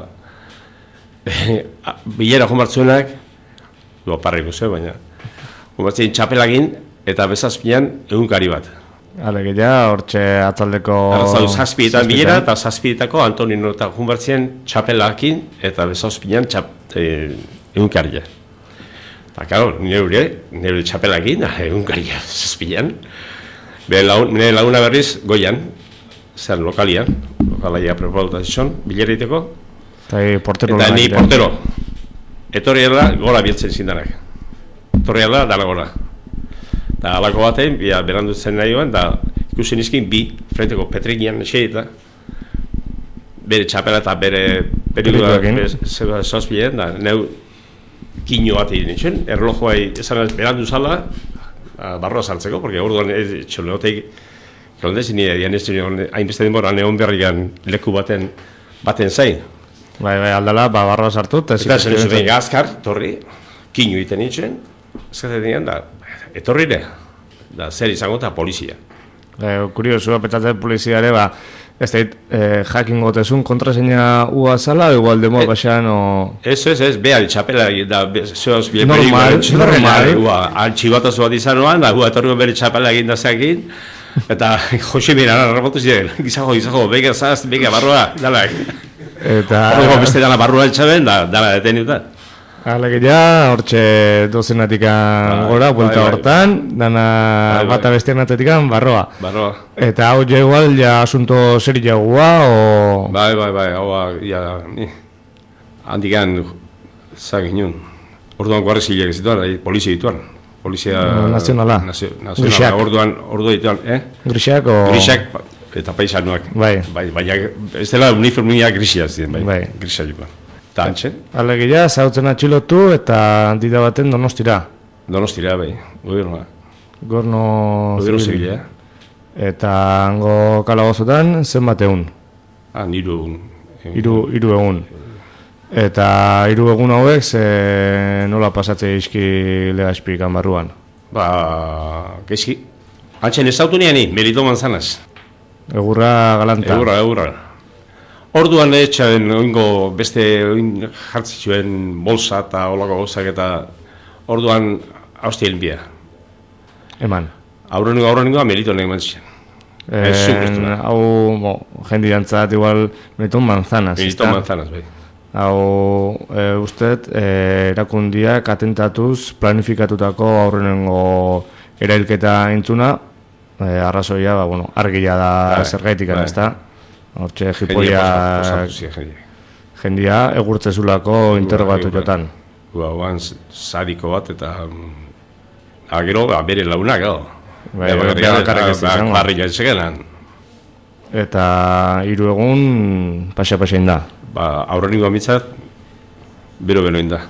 bilera jomartzuenak, du parriko ze, baina... Jomartzen txapelagin eta bezazpian egunkari bat. Alegia, hortxe atzaldeko... Arrazau zazpietan bilera eta zazpietako Antonino eta jomartzen txapelakin eta bezazpian txap, e, egunkaria. Eta, karo, nire, nire txapelakin, egunkaria zazpian. Bere laun, nire laguna berriz, goian, zer lokalian, lokalaia preparatuta zizon, bilera egiteko. Eta portero Eta lanak ni ere. portero. Etorri erla, gola biltzen zindanak. Etorri erla, dala gola. Eta alako batean, bia berandu zen nahi joan, da ikusi nizkin bi, frenteko Petrikian esei eta bere txapela eta bere pelikula Pelikulekin. zazpien, da neu kino bat egin nintzen, erlojoa esan berandu zala, barroa sartzeko, porque orduan txolotek, kolondez, nire dian ez hainbeste denbora neon berrigan leku baten baten zain. Bai, bai, aldala, ba, barroa sartu, eta Eta zen zuten gazkar, torri, kino egiten nintzen, eskatzen dian, da, etorrire, da, zer izango eta polizia. E, kuriosua, petzatzen poliziare, ba, ez da, e, jakin gotezun kontraseina ua zala, o igual demo Eh, baixan, o... Eso es, es, behar, txapela, da, zeoz, bie Normal, normal. Altxibatazu bat izan noan, da, hua etorri bere txapela egin da zeakin, eta Jose Miran arrabotu ziren, gizago, gizago, bega zaz, bega barroa, dala. Eta... Horrego beste dala barroa altxaben, da, dala deteniuta. Alegia, hortxe dozenatikan Bai, gora, buelta bai, bai. hortan, dana Bai, bai. bata bestean atetikan, barroa. Barroa. Eta hau ja igual, ja asunto seri jagua, o... Bai, bai, bai, hau, ja, ni, handikan, zagin nion. Orduan guarri zilek zituan, eh, polizia dituan. Polizia... Nazionala. Nazio, Grisak. nazionala, orduan, ordu dituan, eh? Grisak, o... Grisak eta paisanuak. Bai. Bai, baina ez dela uniformia grisia ziren, bai. Bai. Grisa joan. Eta antxen, Alegia, zautzen atxilotu eta dida baten donostira. Donostira, bai, gobernua. Gorno... Gobierno zibil. zibila, eh? Eta hango kalagozotan zenbat egun? Ah, niru egun. Hiru hiru egun. Eta hiru egun hauek ze nola pasatzea izki Legazpikan barruan? Ba, geizki. Antxen ez autu niani, Melito Manzanaz. Egurra galanta. Egurra, egurra. Orduan etxaren oingo beste oin jartzituen bolsa eta olako gauzak eta orduan haustien bia. Eman. Aurrengo, aurrengo, Melito nahi mantzien. Eh, hau, bo, jendi dantzat, igual, Melito Manzanaz. Melito Manzanaz, bai. Hau, e, usteet, e, erakundiak atentatuz planifikatutako aurrenengo erailketa intzuna, e, arrazoia, ba, bueno, argia da bai, zergaitik, bai. ez da? Hortxe, jipoia jendia egurtzezulako interrogatu jotan. Ba, oan sadiko bat eta agero, bere launak, gau. Bai, bakarrik ez izango. Barri jatzekenan. Eta hiru egun pasia-pasiain da. Ba, aurreniko mitzat, bero-bero inda.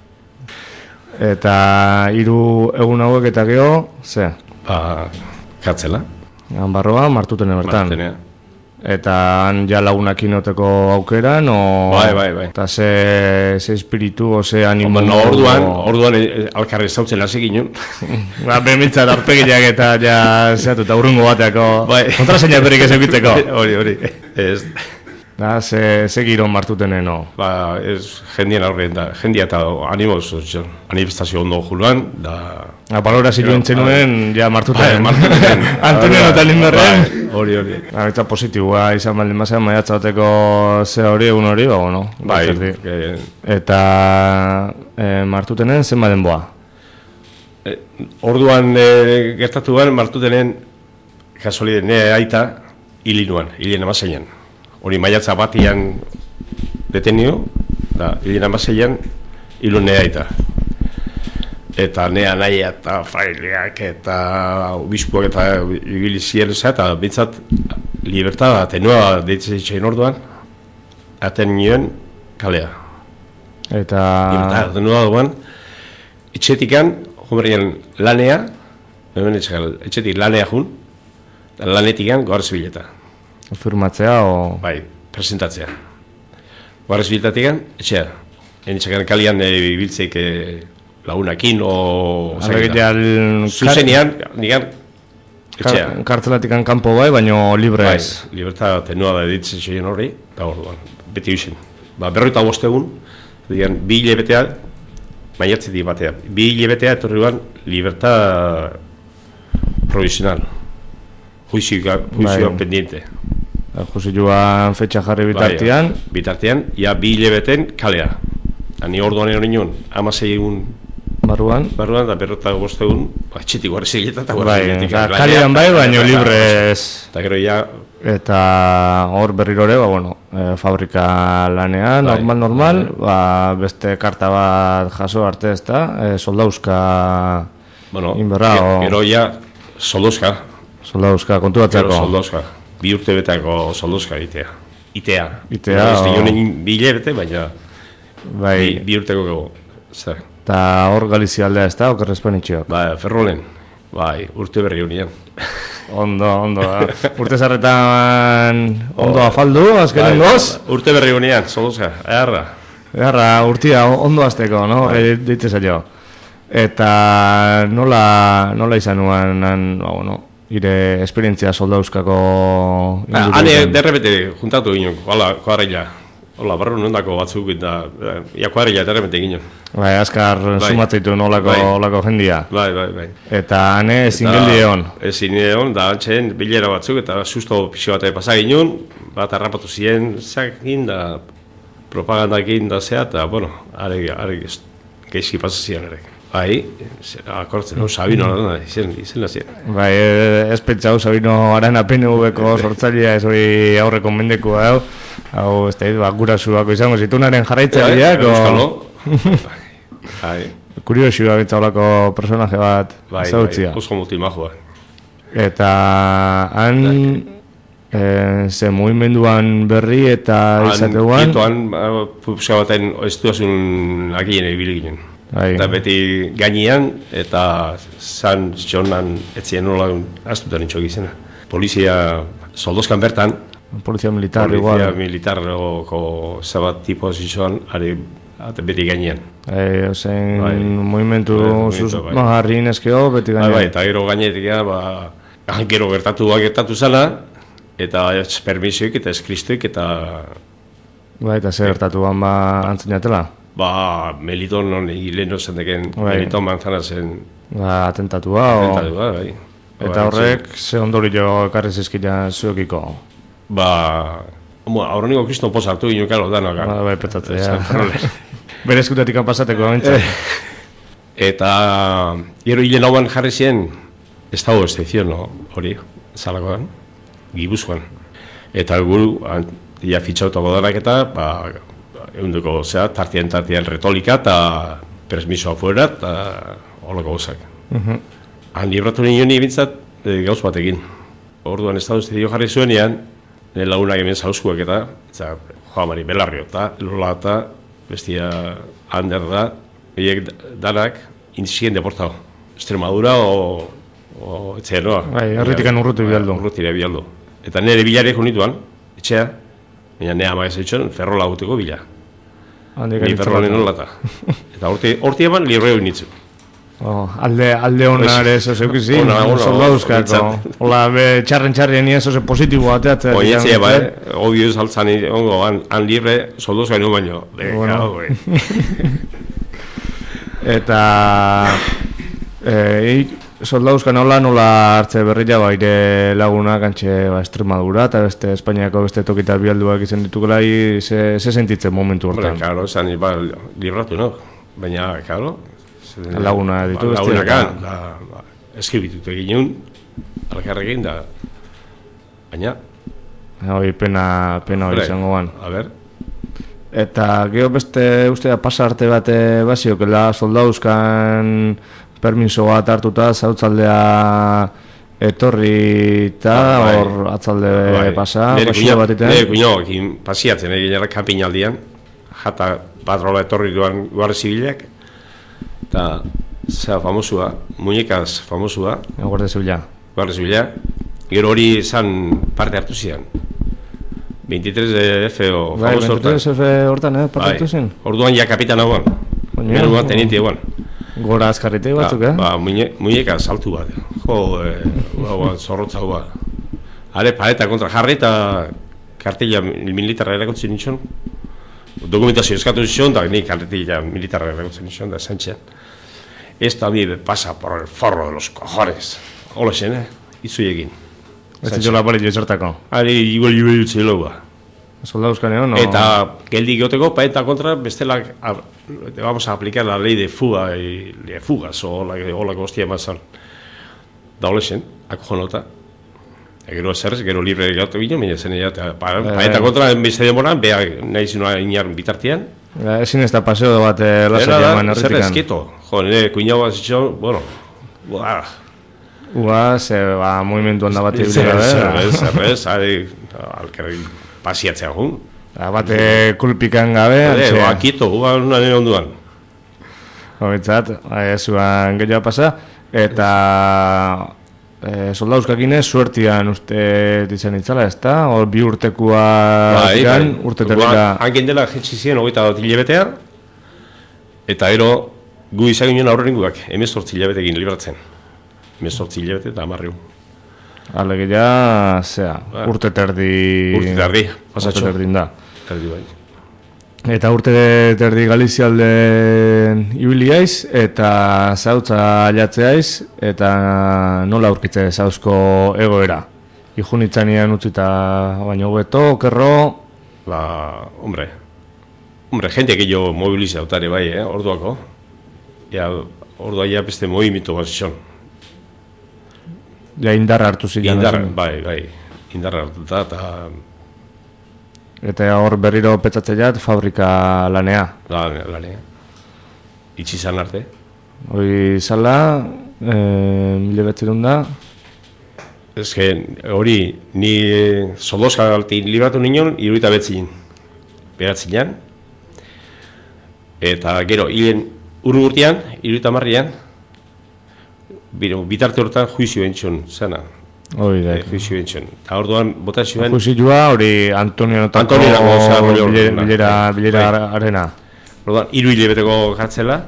Eta hiru egun hauek eta geho, ze? Ba, katzela. Han barroa, martuten ebertan. Martenea. Eta han ja lagunak inoteko aukeran, o... Bai, bai, bai. Eta ze, ze espiritu, o ze animo... No, orduan, orduan alkarri zautzen hasi ginen. Ba, bemitzat arpegiak eta ja zehatu eta urrungo bateako... Bai. Kontraseina berrik ez eukitzeko. Hori, hori. Ez... Da, ze, ze giron martutenen, no? Ba, ez jendien aurrean da, jendia eta animo zuzio, manifestazio ondo juluan, da... A balora ziluen txenuen, ja martuten. Ba, martuten. Antonio eta Linberren. Hori, hori. Ba, eta positiboa izan baldin bazea, maiatza bateko ze hori, egun hori, ba, bueno. Bai, que... Eta e, martutenen zen baden boa? E, orduan e, gertatuan martutenen, kasolide, nire aita, hilinuan, hilien amazeian. Hori maiatza batian detenio, da, hilien amazeian, hilu nire aita. Eta nea nahi eta fraileak eta obispuak eta ibilizien za, eta bintzat libertada atenua deitzen itxein orduan, aten nioen kalea. Eta... Libertada atenua duan, etxetikan, jumerien lanea, hemen etxetik lanea jun, eta lanetikan goarez bileta. Firmatzea o... Bai, presentatzea. Goarez biletatik etxea. Enitzakan kalian ibiltzeik e, lagunakin o... Zuzenean, nigan, etxea. Kartzelatikan kanpo bai, baino libre ez. Bai, libertad tenua da editzen zein horri, eta orduan, beti usen. Ba, berroita bostegun, digan, bi hilebetea, maiatzetik batea, bi hilebetea etorri guan, libertad provisional. Juizioa bai. Pendiente. Juizioan fetxa jarri bitartean. Bai, bitartean, ja bi hilebeten kalea. Ni orduan egon nion, amasei egun barruan. Barruan, da berrota bostegun, atxetik guarri zileta eta guarri ziletik. Bai, kalean bai, baino libre ez. Eta gero ja... Eta hor berrirore, ba, bueno, e, fabrika lanean, bai, normal, normal, bai. Ba, beste karta bat jaso arte ez da, e, soldauzka bueno, inberra. Ge, gero ja, soldauzka. Soldauzka, kontu batzeko. Gero soldauzka, bi urte betako soldauzka itea. Itea. Itea. Ez dionen bi hilebete, baina bai. bi, bi urteko gego. Zer. Eta hor Galizia aldea ez da, okerrezpen itxeok? Ba, Ferrolen. Bai, urte berri unian. Ondo, ondo. Urte zarretan ondo afaldu, azkenen bai, goz? Urte berri unian, soldauzka, eharra. Eharra, urtia ondo azteko, no? Bai. Deite zailo. Eta nola, nola izan nuen, ba, bueno, ire esperientzia soldauzkako... Ah, hane derrepete juntatu ginen, hola, koarrila. Hola, barru nondako batzuk eta ia koarrila derrepete ginen. Bai, azkar bai. Sumatzeitu nolako, bai. Olako jendia. Bai, bai, bai. Eta hane ezin geldi egon. Ezin egon, da antxen bilera batzuk eta susto pixo bat pasa ginen, bat harrapatu ziren zakin da propagandakin da zea, eta, bueno, are, are geizki pasa ziren ere. Bai, akortzen, no, Sabino Arana, izen, izen lazien. Bai, ez pentsau Sabino Arana P N V-ko sortzailea ez hori aurreko mendekua hau. Hau, ez da, ba, gurasuako izango zitunaren jarraitzaileak. Euskalo. Bai. Kuriosioa bitzaulako personaje bat zautzia. Bai, oso multimajua. Eta han, e, ze mugimenduan berri eta izateguan. Kietuan, pupsa baten ez duazun akien ibili ginen. Bai. Eta beti gainean eta zan zonan etzien nola aztutan itxok izena. Polizia soldozkan bertan, Polizia militar, polizia igual. militarroko zabat tipo zizioan, ari beti gainean. E, ozen, Bai. movimentu Bai, sus bai. magarri neskeo, beti Bai, gainean. bai, eta gero gainetik, ba, gero gertatu gertatu zala, eta ez permisioik eta ez kristoik, eta Bai, eta zer gertatu ban ba antzinatela? ba, Meliton non lehen zen deken, Bai. Meliton manzana zen Ba, atentatua, o... atentatua, bai. Eta horrek, ze ondorio ekarri zizkila zuekiko? Ba, bueno, aurreniko kriston poz hartu gino kalo danak. Ba, bai, petzatzea. Bere eskutatik pasateko gaintza. Eta, gero hilen hauan jarri ziren, ez dago excepción, no? Hori, zalakoan, Gipuzkoan. Eta guru, ja fitxautako danak eta, ba, egunduko, zera, tartian tartian retolika eta permiso afuera eta holako gauzak. Han libratu nien ibintzat e, gauz batekin. Orduan Estadu Dio jarri zuenean, nire lagunak hemen zauzkuak eta, eta Joa Mari Belarrio eta Lola eta bestia Ander da, horiek danak indizien deportado. Extremadura o, o etxea noa. Bai, herritikan urruti bialdu. Urrutira bialdu. Eta nire bilarek unituan, etxea, baina nire ama ez etxon, ferrola guteko bila. Ni ferrola nola eta. Eta horti eman libreo initzu. Oh, alde alde onare eso zeukizi, Ona, ona, soldauzkako. Hola, be txarren txarren ni eso positibo ateatzea. Oietxe, bai, obvio saltzan ongo, han, han libre, soldauzka ino baino. Bueno. Eta eh soldauzka nola nola hartze berria baire laguna kantxe ba Extremadura eta beste Espainiako beste tokita bialduak izan ditukela se se sentitzen momentu hortan. Hombre, claro, esan ba libratu, no? Baina, claro, laguna ditu beste. Lagunakan, da, ba, eskibitutu eginun, alkarrekin da, baina... Hoi, pena, pena hori izango ban. A ber. Eta gero beste ustea pasa arte bate basiokela soldauzkan permiso bat hartuta zautzaldea etorri eta hor atzalde bai. pasa, Nere basio bat iten. Nere kuñoekin pasiatzen egin era kapinaldian, jata patrola etorri duan guardia zibilak, eta zera famosua, muñekaz famosua. Guardia zibila. Guardia zibila. Gero hori izan parte hartu zidan. veintitrés de F o bai, famoso hortan. veintitrés F hortan, eh, parte hartu zen? Orduan ja kapitana guan. Menuan teniente guan. Gora azkarrite batzuk, eh? Ba, muñeka saltu bat. Jo, eh, ba, zorrotza guan. Are, paleta kontra jarri eta kartilla militarra erakotzen nitxon. Dokumentazio eskatu nitxon, da nik kartilla militarra erakotzen nitxon, da zantxean. Esto a mi me pasa por el forro de los cojones. Hola zen, eh? Izu egin. Ez ditxola bali joitzertako. Ari, igual igual jutze loa. Soldauzkaneo, no? Eta geldi goteko, paeta kontra, bestela vamos a aplicar la ley de fuga y de fugas o la o la hostia más son. Da olesen, acojonota. Gero zerrez, gero libre gatu ginen, baina zen ja paeta kontra beste demoran, bea naiz noa inar bitartean. Ezin ez da paseo bat lasa jaman Zer erretikan. esketo. Jo, nire kuñau bat zitxo, bueno, buah. Ua, ze, ba, movimentu handa bat ibila da, Zerrez, zerrez, ari, alkerri pasiatzea gun. Bate kulpikan gabe, Ere, ba, kito, ba, nire onduan. Hobitzat, zuan gehiago pasa, eta e, soldauzkakinez suertian uste ditzen itzala, ez da? Hor bi urtekua ziren, urte terrika... Hankin dela jetxi ziren, hogeita bat hilabetea, eta ero, gu izan ginen aurrenguak, emezortzi hilabetekin libratzen. Emezortzi hilabete eta amarriu. Alegia, zea, urte terdi... Urte terdi, pasatxo. Urte terdin da. Terdi bai. Eta urte terdi Galizialden ibiliaiz, eta zautza alatzeaiz, eta nola aurkitze zauzko egoera. Ijunitzanian utzita baino hobeto, okerro... Ba, hombre, hombre, gente que yo moviliza utare bai, eh, orduako. Ja, ordua ja beste movimiento bat zizon. Ja, indarra hartu ziren. Indarra, bai, bai, indarra hartuta, eta... Eta hor berriro petzatzeiat fabrika lanea. La, lanea. Itxi zan arte. Hori zala, e, mile betzerun da. Ez que hori, ni soldoska galti libratu nion, iruita betzin. Beratzinan. Eta gero, hilen uru urtean, iruita marrian, bitarte horretan juizio entzun zena. Hoi da. E, juizio bentsion. Eta orduan, bota zuen... Juizioa hori Antonio Notako bilera, bilera arena. Orduan, hiru hilabeteko kartzela,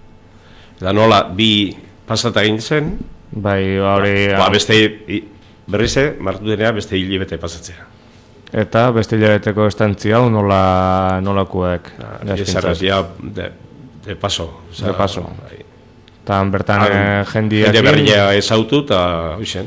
eta nola bi pasata egin zen, bai, hori... Ba, beste, berrize, martu denea, beste hilabete pasatzea. Eta beste hilabeteko estantzia hau nola, nolakoek? Ezarraz, ja, de, de paso. Oza, de paso. Bai. Eta bertan jendiak... Jende berria ezautu eta hoxen.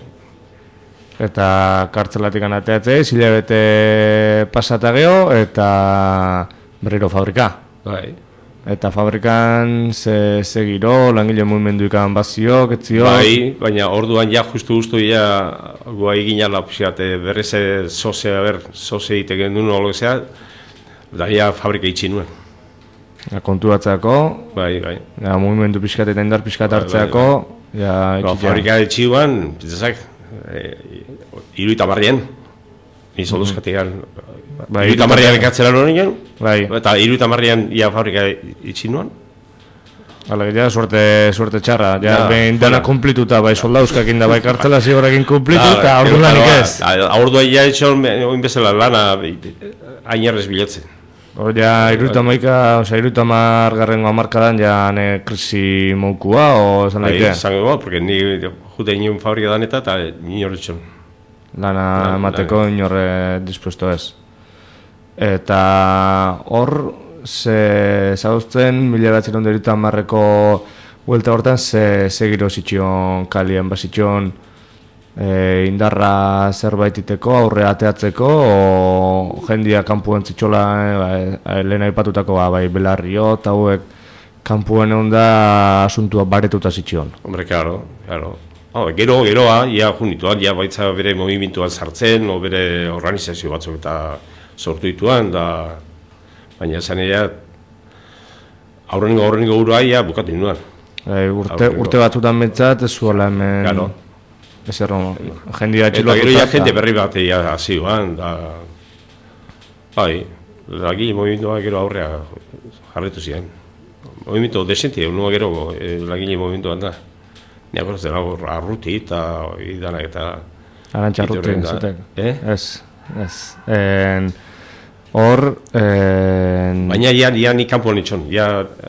Eta kartzelatik anateatzea, hilabete pasata geho, eta berriro fabrika. Bai. Eta fabrikan ze, ze giro, langile mugimendu ikan baziok, etziok... Bai, baina orduan ja justu guztu ja guai ginala pixate berrez zozea, ber, zoze egiteken duen olozea, da ja fabrika itxi nuen. Ja, kontu batzako, bai, bai. Ja, mugimendu pixkat eta indar pixkat hartzeako, bai, bai, bai. Ja, ba, fabrika itxi guan, pitzazak, e, iru eta marrien, nizo duzkatean, bai, iru eta marrien ekatzera nuen, bai. Eta iru eta marrien ia fabrika itxi nuen. Hala, ja, suerte, suerte txarra, ja, ja behin dana kumplituta, bai soldauzkakin da, bai kartzela zigorekin kumplitu, eta aurdu lanik ez. Aurdu ja etxon, oin bezala lana, ainerrez bilatzen. Ja, iruta maika, oza, iruta margarrengo amarkadan, ja, ne krisi moukua, o zan daite? Bai, zango, porque ni jute inoen fabrika daneta, eta inorre etxon. Lana emateko inorre dispuesto ez. Eta hor, ze zauzten, mila batzen ondo iruta marreko huelta hortan, ze, ze giro zitxion kalien, bazitxion e, indarra zerbait iteko, aurre ateatzeko, o jendia kanpuen zitxola, e, lehen aipatutako, ba, bai, belarrio, eta hauek kanpuen egon da asuntua baretuta zitxion. Hombre, claro, claro. Oh, gero, geroa, ia junituan, ia baitza bere movimentuan sartzen, o bere organizazio batzuk eta sortu dituan, da... Baina esan ere, aurrengo aurrengo urua ia bukatu nuen. E, urte, urte batzutan betzat, ez zuela hemen... Claro. Ez erro, jendia txilotuta... Eta gero ia jende berri bat ia hasi guan, da... Bai, lagi movimentua gero aurrea jarretu ziren. Movimentu desentia, unua gero lagile movimentuan da. Nia gorozen, arruti eta idanak eta... Arantxa arruti, zatek. Eh? Ez, ez. En... Hor... En... Baina ia, ia ni kanpoan itxon, ia...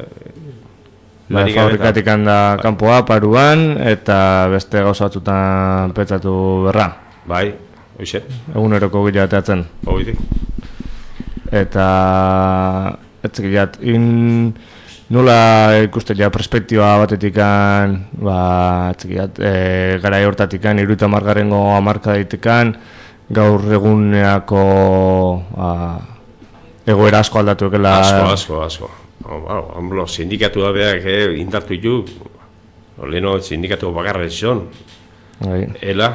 Bai, fabrikatik handa kanpoa, paruan, eta beste gauza batzutan petzatu berra. Bai, hoxe. Eguneroko gila bateatzen. Hoidik. Eta... Etzekilat, in... Nola ikusten ja perspektiba batetikan, ba, etzekilat, e, garai hortatikan, iruita margarengo amarka daitekan, gaur eguneako ba, egoera asko aldatu ekela... Asko, asko, asko. Hamblo, sindikatu da behar eh, indartu ditu, leheno sindikatu bakarra etxon, ela.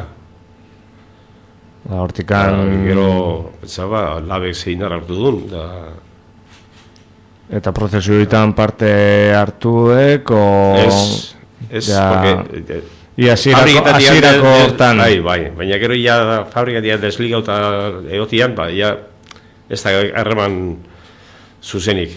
Da, hortikan... Da, gero, pentsaba, labek zein hartu duen, da... Eta prozesuetan parte hartuek, o... Ez, ez, ja... porque... Ia hasierako hortan. Bai, bai, baina gero ia fabrikatia desliga eta egotian, ba, ia ez da harreman zuzenik.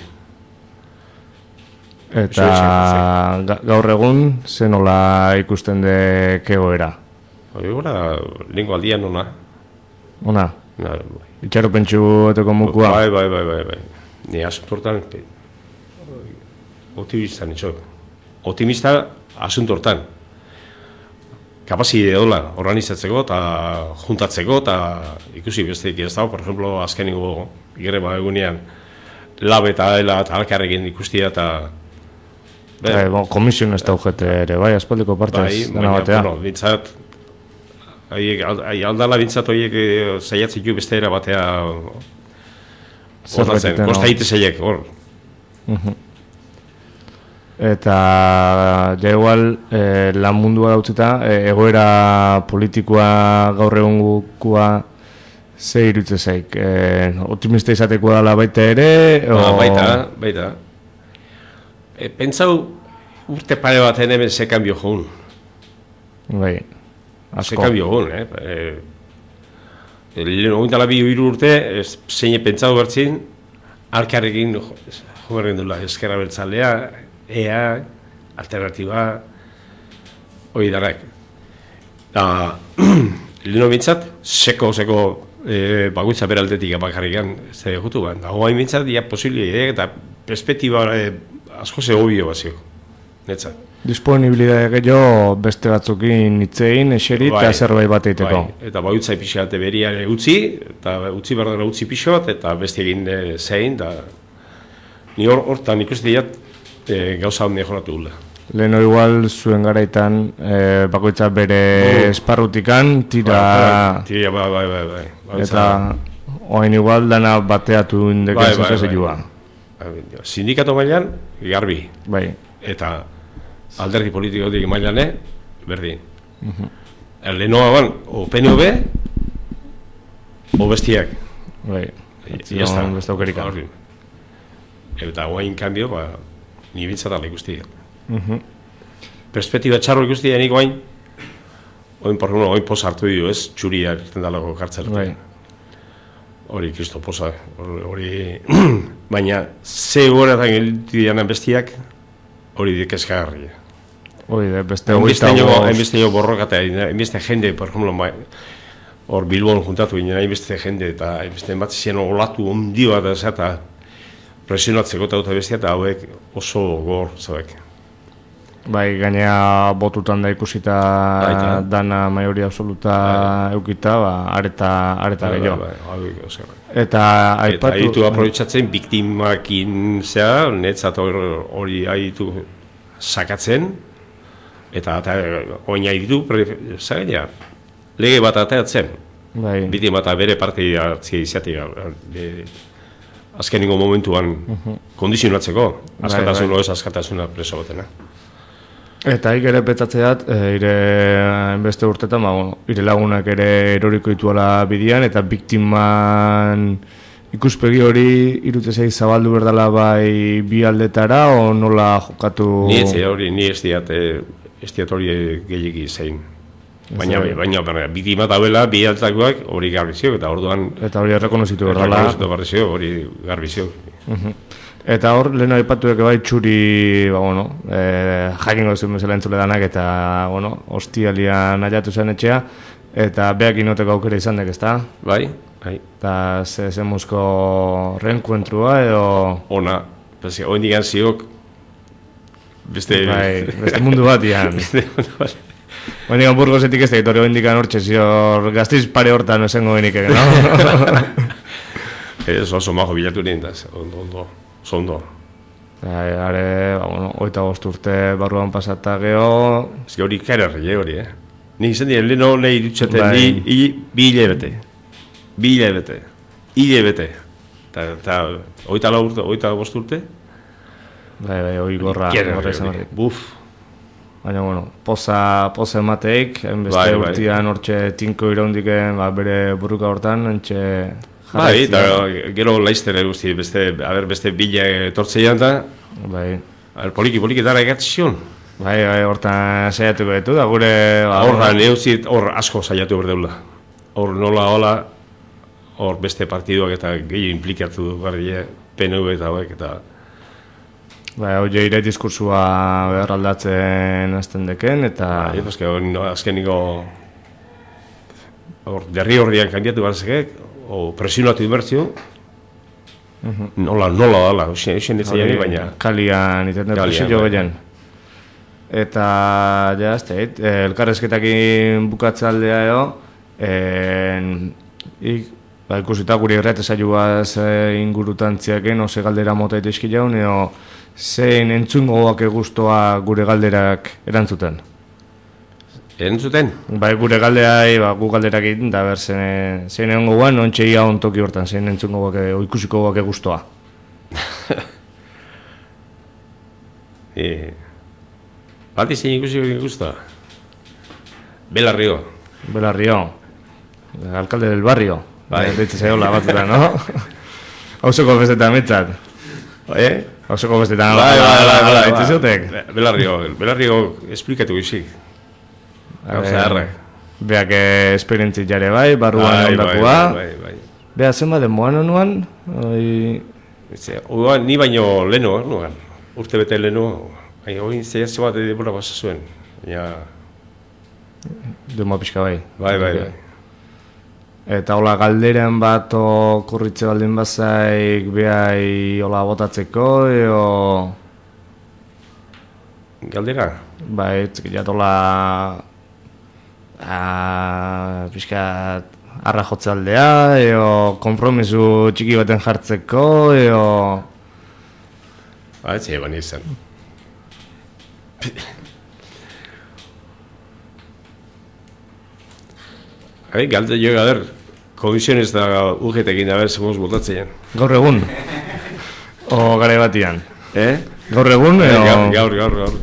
Eta gaur egun, ze nola ikusten dek egoera? Egoera, lingo aldian ona. Ona? Itxaro pentsu eteko mukua? Bai, bai, bai, bai, bai. Ni asuntortan, optimista nitxo. Optimista asuntortan. Kapazide dola, organizatzeko eta juntatzeko eta ikusi besteik ez dago, por ejemplo, azkeniko greba egunean lab eta ela eta alkarrekin ikustia eta... Bai, bon, komisioen ez da ujete ere, bai, aspaldiko partez bai, dena batea. Bueno, bintzat, aldala bintzat horiek zaiatzen ju beste era batea hortatzen, kosta hite zaiek, hor. Eta ja igual eh, lan mundua gautzeta, eh, egoera politikoa gaur egungukua ze irutze zaik. Eh, optimista izateko dela baita ere? O... Ba, baita, baita. E, pentsau urte pare bat hemen ze kambio joun. Bai, asko. Ze kambio joun, eh? E, Ointala bi hiru urte, zein pentsau bertzin, alkarrekin jo bergen dula, eskerra bertzalea, E A, alternatiba, hori darak. Da, leheno bintzat, seko-seko e, bakoitza beraltetik bakarrikan, ez da jutu ban. Dago hain bintzat, ja, posible, eta perspektiba e, asko ze hobio bazio, netzat. Disponibilidade gehiago beste batzukin hitzein, eseri eta zerbait bat eiteko. Bai. Eta bautza pixate beriare utzi, eta utzi behar dara utzi pixot, eta beste egin e, zein, da ni hor, hortan ikusti diat e, gauza hondi joratu gula. Leheno igual zuen garaitan e, bakoitza bere uh, esparrutikan, tira... Bai, tira, bai, bai, bai, bai. Bautza, eta oain igual dana bateatu indeken bai, bai, zezioa. Bai, bai. Sindikato mailan, garbi. Bai. Eta alderdi politikotik mailane, berdin. Uh-huh. Lehenoa ban, o P N V, o bestiak. Bai, ez da, beste aukerikan. Eta guain kanbio, ba, ni bintzatala ikusti. Uh-huh. Perspektiba txarro ikusti denik guain, oin por uno, oin posa hartu dio, ez, txuria irten dalako kartzelatu. Bai. Hori, kristo posa, hori, baina, ze horretan giltu dianan bestiak, hori dikeskagarria. Hori, beste hogeita goz... Hainbeste jo borrokatea, hainbeste jende, por ejemplo, hor Bilbon juntatu ginen, hainbeste jende, eta hainbeste bat ziren olatu ondi bat, eta presionatzeko eta dut bestia, eta hauek oso gor, zauek. Bai, gainea botutan da ikusita Aita. Dana maioria absoluta Aita. Eukita, ba, areta, areta gehiago. Eta aipatu... Eta haitu aprobetsatzen, biktimakin zea, netzat hori haitu sakatzen, eta oin haitu, zagaina, lege bat ateatzen. Bai. Biktima eta bere parte hartzia izatea, azkenengo momentuan uh-huh. kondizionatzeko, askatasun bai, bai. Ez askatasuna preso batena. Eta hik ere petzatzeat, e, ire beste urtetan, ba, bueno, ire lagunak ere eroriko dituela bidian, eta biktiman ikuspegi hori irutezei zabaldu berdala bai bi aldetara, o nola jokatu... Ni ez hori, ni ez diat, ez diat hori gehiagi zein. Baina, baina, baina, biktima dauela, bi altakoak hori garbizio, eta orduan... Eta hori errekonozitu berdala. Errekonozitu hori garbizio. Uh-huh. Eta hor, lehen aipatu eke bai txuri, ba, bueno, e, jakingo zuen bezala entzule danak, eta, bueno, hostialian aiatu zen etxea, eta beak inoteko aukera izan dek, ezta? Bai, bai. Eta ze zemuzko reenkuentrua, edo... Ona, pese, hori indigan ziok, beste... Bai, beste mundu bat, ian. Beste mundu bat. Hori indigan burgosetik ez da, hori indigan hortxe zior, gaztiz pare hortan esengo benik ege, no? Ez oso majo bilatu nien, ondo, ondo. Zondo. Are, ba, bueno, oita bost urte barruan pasata geho... Ez hori karerri, hori, eh? Ni izan dien, leheno nahi dutxaten, bai. Ni bi hile bete. Bi hile bete. Hile bete. Eta oita la urte, oita bost urte? Bai, bai, hoi gorra. Karerri, hori. Buf. Baina, bueno, poza, poza emateik, enbeste bai, urtean bai. Hortxe tinko iraundiken, ba, bere buruka hortan, entxe... Bai, eta gero laiztere guzti, beste, aber, beste bila etortzeian da. Bai. Aber, poliki, poliki dara egatzion. Bai, bai, hortan saiatuko ditu da, gure... Horra, neuzit, hor asko saiatu berdeula. Hor nola, hola, hor beste partiduak eta gehi implikatu du garri, P N V eta hauek, eta... Bai, hau joire diskursua behar aldatzen azten deken, eta... Bai, paske, no, azkeniko... Hor, derri horriak kandiatu barzekek, o presionatu inbertzio, uh-huh. nola, nola dala, usen ditzaian baina... Kalian, iten presio gehien. Eta, ja, ez teit, elkarrezketakin bukatzaldea edo, en, ik, ba, ikusita guri erreat esaiuaz ingurutantziaken, ose galdera mota iteizki jaun, edo zein entzungoak eguztoa gure galderak erantzuten. Erantzuten? Bai, gure galdeai, ba, gu galderak egiten, da ber, zein, zein egon goguan, ontsa ia ontoki hortan, zein entzun goguak, oikusiko goguak eguztoa. e, Bati zein ikusiko eguztoa? Belarrio. Belarrio. Alcalde del barrio. Bai. Deitze zaiola batuta, no? Hauzoko festetan metzat. Eh? Hauzoko festetan. Bai, bai, bai, bai, deitze zeutek. Belarrio, Belarrio esplikatu gizik. Gauza errak. Beak esperientzi jare bai, barruan ondakua. Bai, bai, bai. Bea zenba demoan honuan? Oian, ni baino leheno, nugan. Urte bete leheno. Oin zeiatze bat edibora basa zuen. Ja... Demo pixka bai. Bai, bai, bai. Eta hola galderen bat okurritze baldin bazaik behai hola botatzeko, eo... Galdera? Bai, txikilat hola... Piskat arra jotze aldea, eo konpromisu txiki baten jartzeko, eo... Ba, ez eban izan. Hai, galde jo, a ber, komisiones da U G T-ekin, a ber, zemoz botatzen. Gaur egun? O gare batian? Eh? Gaur egun, eh, edo... Gaur, gaur, gaur, gaur.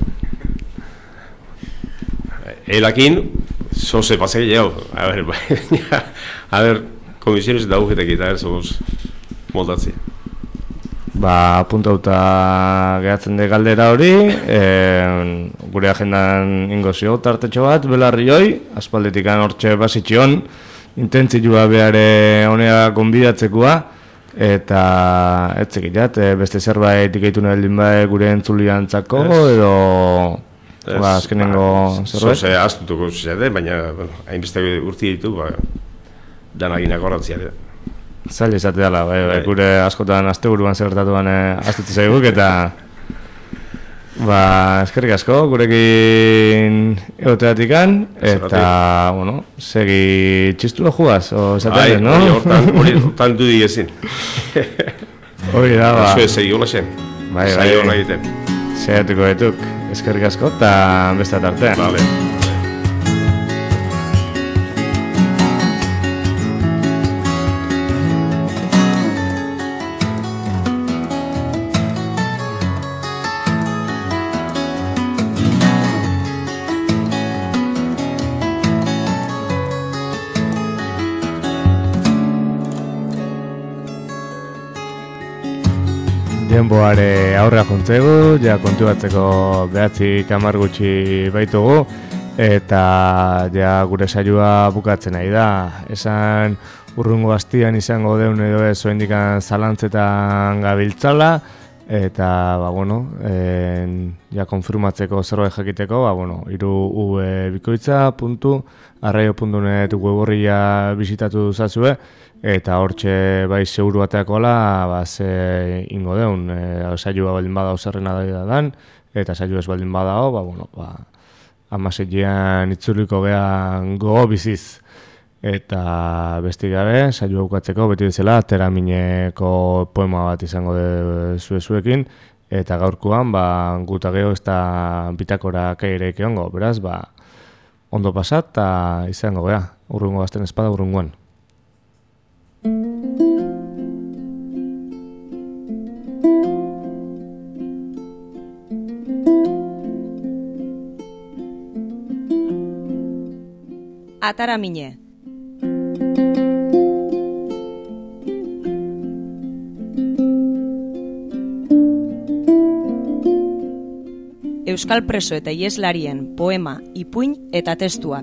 Elakin, zoze pasei jau, a ber, a ber, komisiones da U G T-ekin, a ber, zemoz botatzen. Ba, apuntauta gehatzen de galdera hori, e, gure agendan ingo zio tartetxo bat, belarri hoi, aspaldetikan hortxe basitxion, intentzioa behare honea konbidatzekoa, eta etzekilat, e, beste zerbait ikaitu nahi aldin bai gure entzuliantzako, edo ba, azkenengo zerbait. Zoze astutuko zuzete, baina bueno, hainbeste urti ditu, ba, danaginak horretzia. Zaila izate dela, bai, bai, gure askotan asteburuan zertatuan eh, astutu zaiguk, eta ba, eskerrik asko, gurekin egoteatikan, eta, bueno, segi txistulo jugaz, o esatean, no? Ai, hortan, hori, hortan du digezin. Hori da, ba. Zue, segi hola zen. Bai, bai. Zai hola egiten. Zaiatuko etuk, eskerrik asko, eta beste tartean. Vale. Denboare aurra jontzegu, ja kontu batzeko behatzi kamar gutxi baitugu, eta ja gure saioa bukatzen nahi da. Esan urrungo hastian izango deun edo ez oendikan zalantzetan gabiltzala, eta, ba, bueno, en, ja konfirmatzeko zerbait jakiteko, ba, bueno, iru ubikoitza puntu arraio puntu net weborria bisitatu zazue, eta hortxe bai seguru bateakoala, ba, ze ingo deun, e, saioa baldin badao zerrena da dan, eta saio ez baldin badao, ba, bueno, ba, amaseian itzuliko gehan gogo biziz. Eta besti gabe, saioa bukatzeko beti bezala, Teramineko poema bat izango de zue-zuekin, eta gaurkoan, ba, guta geho ez da bitakora kaireik egongo, beraz, ba, ondo pasat, eta izango geha, urrungo gazten espada urrungoan. Ataramine. Euskal preso eta ieslarien poema, ipuin eta testuak.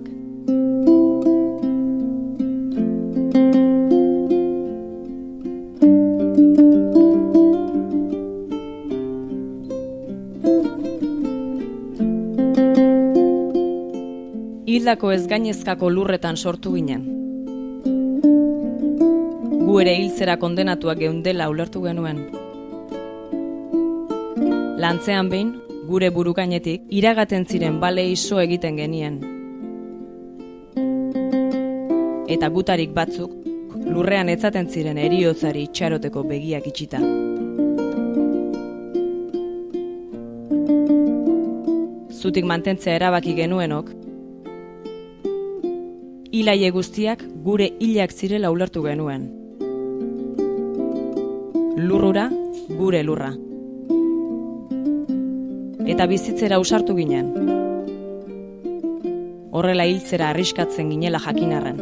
Hildako ez gainezkako lurretan sortu ginen. Gu ere hiltzera kondenatuak geundela ulertu genuen. Lantzean behin, gure burukainetik, iragaten ziren bale iso egiten genien. Eta gutarik batzuk, lurrean etzaten ziren heriotzari itxaroteko begiak itxita. Zutik mantentzea erabaki genuenok, hilaie guztiak gure hilak zirela ulertu genuen. Lurrura, gure lurra. Eta bizitzera ausartu ginen. Horrela hiltzera arriskatzen ginela jakinarren.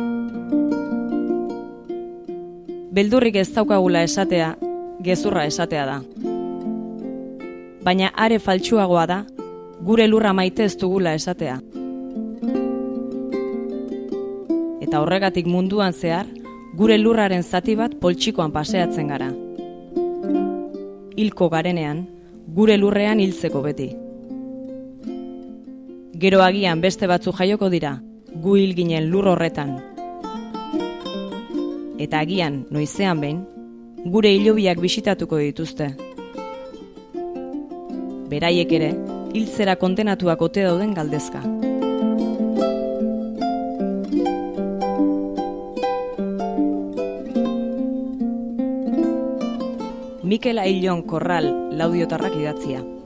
Beldurrik ez daukagula esatea, gezurra esatea da. Baina are faltsuagoa da, gure lurra maite ez dugula esatea. Eta horregatik munduan zehar, gure lurraren zati bat poltsikoan paseatzen gara. Hilko garenean, gure lurrean hiltzeko beti. Gero agian beste batzu jaioko dira, gu hil ginen lur horretan. eta agian noizean behin, gure hilobiak bisitatuko dituzte. Beraiek ere, hiltzera kondenatuak ote dauden galdezka. Mikel Aillon Korral Laudiotarrak idatzia.